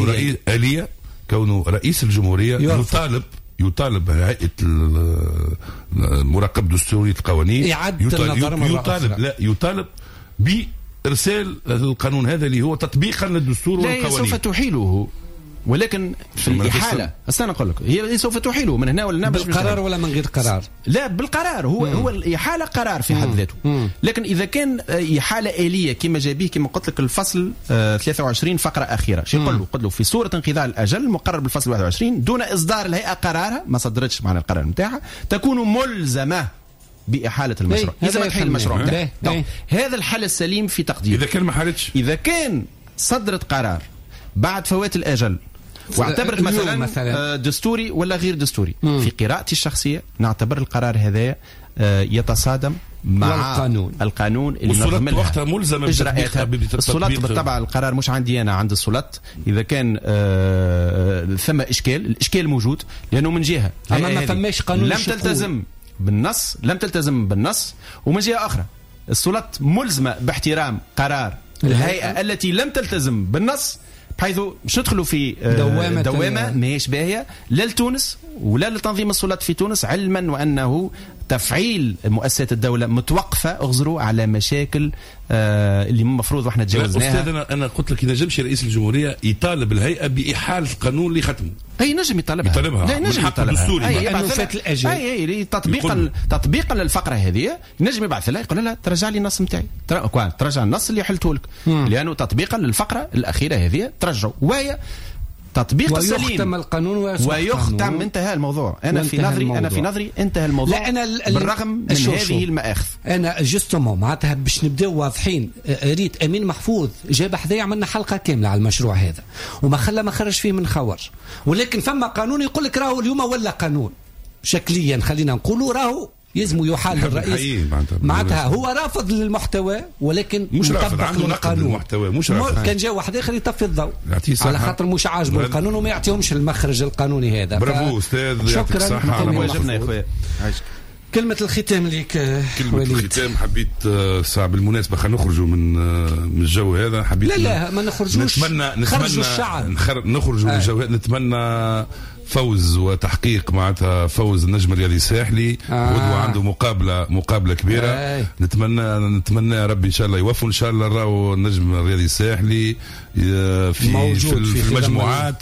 كونه رئيس الجمهوريه يطالب هيئة مراقبة دستورية القوانين يطالب بإرسال القانون هذا اللي هو تطبيقا للدستور والقوانين. لا سوف تحيله، ولكن في الإحالة أنا أقول لك هي سوف تحيله من هنا ولا بالقرار ولا من غير قرار؟ لا بالقرار، هو الإحالة قرار في حد ذاته. لكن إذا كان إحالة آلية كما جابيه كما قلت لك الفصل 23 فقرة أخيرة، شو يقول له في صورة انقضاء الأجل مقرر بالفصل 21 دون إصدار الهيئة قرارها، ما صدرتش معنا القرار نتاعها، تكون ملزمة بإحالة المشروع. إذا ما تحل المشروع هذا الحل السليم في تقدير. إذا كان ما حلتش، إذا كان صدرت قرار بعد فوات الأجل واعتبرت مثلا دستوري ولا غير دستوري، في قراءتي الشخصية نعتبر القرار هذا يتصادم مع القانون اللي نظم لها وقتها ملزمة إجراءاتها. السلطات بالطبع القرار مش عندي أنا، عند السلطات. إذا كان ثم الإشكال موجود، لأنه من جهة ما فماش قانون لم تلتزم بالنص، ومن جهة أخرى السلطات ملزمة باحترام قرار الهيئة التي لم تلتزم بالنص، بحيث مش ندخلوا في دوامة ماهيش باهية لا لتونس ولا لتنظيم السلطات في تونس، علما وأنه تفعيل مؤسسات الدولة متوقفة اغزروا على مشاكل اللي المفروض واحنا تجاوزناها. أستاذ أنا قلت لك ينجمش رئيس الجمهورية يطالب الهيئة بإحالة القانون اللي ختمه. أي نجم يطالبها. لا نجم يطالبها. أي تطبيقا للفقرة هذه نجم يبعث لها يقول لها ترجع لي النص نتاعي، ترجع النص اللي حلته لك، لأنه تطبيقا للفقرة الأخيرة هذه ترجعوا، وهي تطبيق السليم ويختم القانون ويختم. انتهى الموضوع. انا في نظري انتهى الموضوع. لا أنا بالرغم من هذه المآخذ انا جستمو معناتها باش نبداو واضحين. ريت امين محفوظ جاب حذايا عملنا حلقه كامله على المشروع هذا وما خرج فيه من خور، ولكن فما قانون يقول لك راهو اليوم ولا قانون شكليا، خلينا نقولوا راهو يزمو يحال الرئيس معناتها هو رافض للمحتوى، ولكن مش رافض عنده نقد للمحتوى، مش رافض. كان جاء واحد اخر يطفي الضوء على خاطر مش عاجبه القانون وما يعطيهمش المخرج القانوني هذا. برافو استاذ، شكرا على واجبنا يا خويا. كلمة الختام ليك. كلمة الختام حبيت صعب بالمناسبة خلينا نخرجوا من الجو هذا. حبيت لا ما نخرجوش، نخرجوا الشعب، نخرجوا من الجو هذا. نتمنى فوز وتحقيق معناتها فوز النجم الرياضي الساحلي. غدوة عنده مقابلة كبيرة. نتمنى يا ربي ان شاء الله يوفوا ان شاء الله. راهو النجم الرياضي الساحلي في المجموعات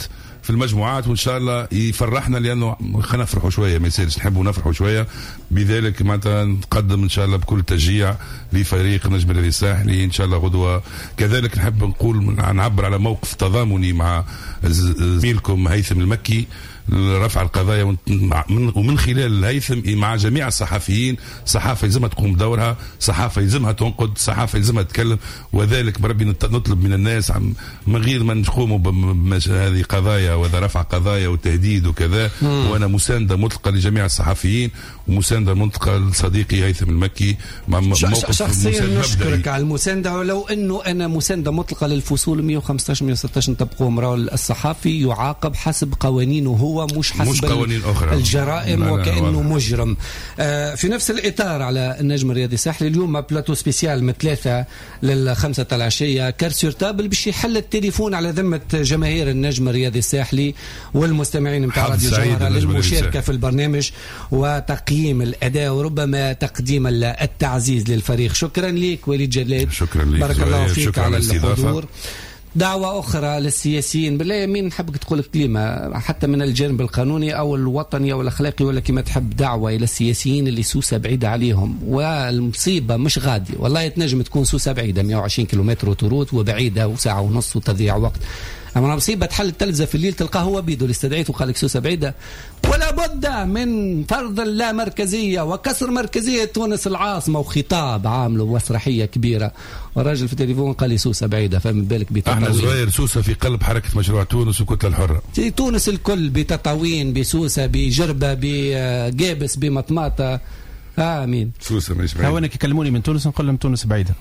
في المجموعات، وان شاء الله يفرحنا، لانه خلينا نفرحوا شويه، ما يصيرش نحبوا نفرحوا شويه. بذلك معناتها نقدم ان شاء الله بكل تشجيع لفريق نجم الرياضي الساحلي ان شاء الله غدوه. كذلك نحب نقول نعبر على موقف تضامني مع زميلكم هيثم المكي رفع القضايا، ومن خلال الهيثم مع جميع الصحفيين. صحافه يلزمها تقوم بدورها، صحافه يلزمها تنقد، صحافه يلزمها تتكلم، وذلك بربي نطلب من الناس من غير ما نقوموا بهذه قضايا وهذا رفع قضايا وتهديد وكذا. وانا مسانده مطلقه لجميع الصحفيين ومسانده مطلقه لصديقي هيثم المكي مع موقف شخصيا نشكرك على المسانده، ولو انه انا مسانده مطلقه للفصول 115 116 نطبقوهم. راهو الصحفي يعاقب حسب قوانينه هو، مش قوانين أخرى الجرائم وكأنه مجرم. في نفس الإطار على النجم الرياضي الساحلي اليوم بلاتو سبيسيال من 3 ل5 العشية كارسور تابل باش يحل التليفون على ذمة جماهير النجم الرياضي الساحلي والمستمعين متاع راديو جوهرة للمشاركة في البرنامج وتقييم الأداء وربما تقديم التعزيز للفريق. شكرا لك وليد جلاد، شكرا لك، بارك الله فيك شكرا على الحضور. الاستضافة. دعوة أخرى للسياسيين بالله يمين، نحبك تقول كلمة حتى من الجانب القانوني أو الوطني أو الأخلاقي ولا كما تحب. دعوة إلى السياسيين اللي سوسة بعيدة عليهم، والمصيبة مش غادي والله، تنجم تكون سوسة بعيدة 120 كيلومتر وتروت وبعيدة وساعة ونص وتضيع وقت. أما مصيبة تحل التلفزة في الليل تلقاه هو بيدو اللي استدعيته وقال لك سوسة بعيدة. ولا بد من فرض اللامركزية وكسر مركزية تونس العاصمة، وخطاب عامله مسرحية كبيرة، والراجل في التليفون قال لي سوسة بعيدة. فما بالك بتطاوين. احنا صغير سوسة في قلب حركة مشروع تونس وكتلة الحرة. تونس الكل بتطاوين بسوسة بجربة بجابس بمطماطة. امين. سوسة مش بعيد. هاوانك يكلموني من تونس نقول لهم تونس بعيدة.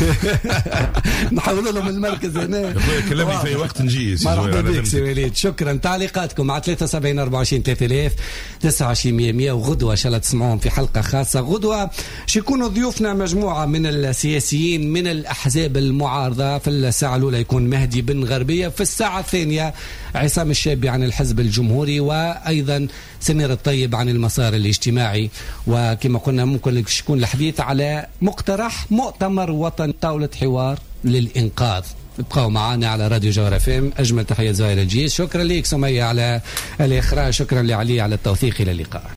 نحول لهم المركز هنا. كلامي في وقت نجي. مرحبا بك سي وليد، شكرا. تعليقاتكم على 73 24 3000 29 100 وغدوة ان شاء الله تسمعون في حلقة خاصة. غدوة شيكونوا ضيوفنا مجموعة من السياسيين من الأحزاب المعارضة. في الساعة الأولى يكون مهدي بن غربية، في الساعة الثانية عصام الشابي عن الحزب الجمهوري، وأيضا سمير الطيب عن المسار الاجتماعي. وكما قلنا ممكن يكون الحديث على مقترح مؤتمر وطني، طاولة حوار للإنقاذ. ابقوا معنا على راديو جوهرة FM. أجمل تحية زهير الجيش. شكرا لك سمية على الإخراج، شكرا لعلي على التوثيق. إلى اللقاء.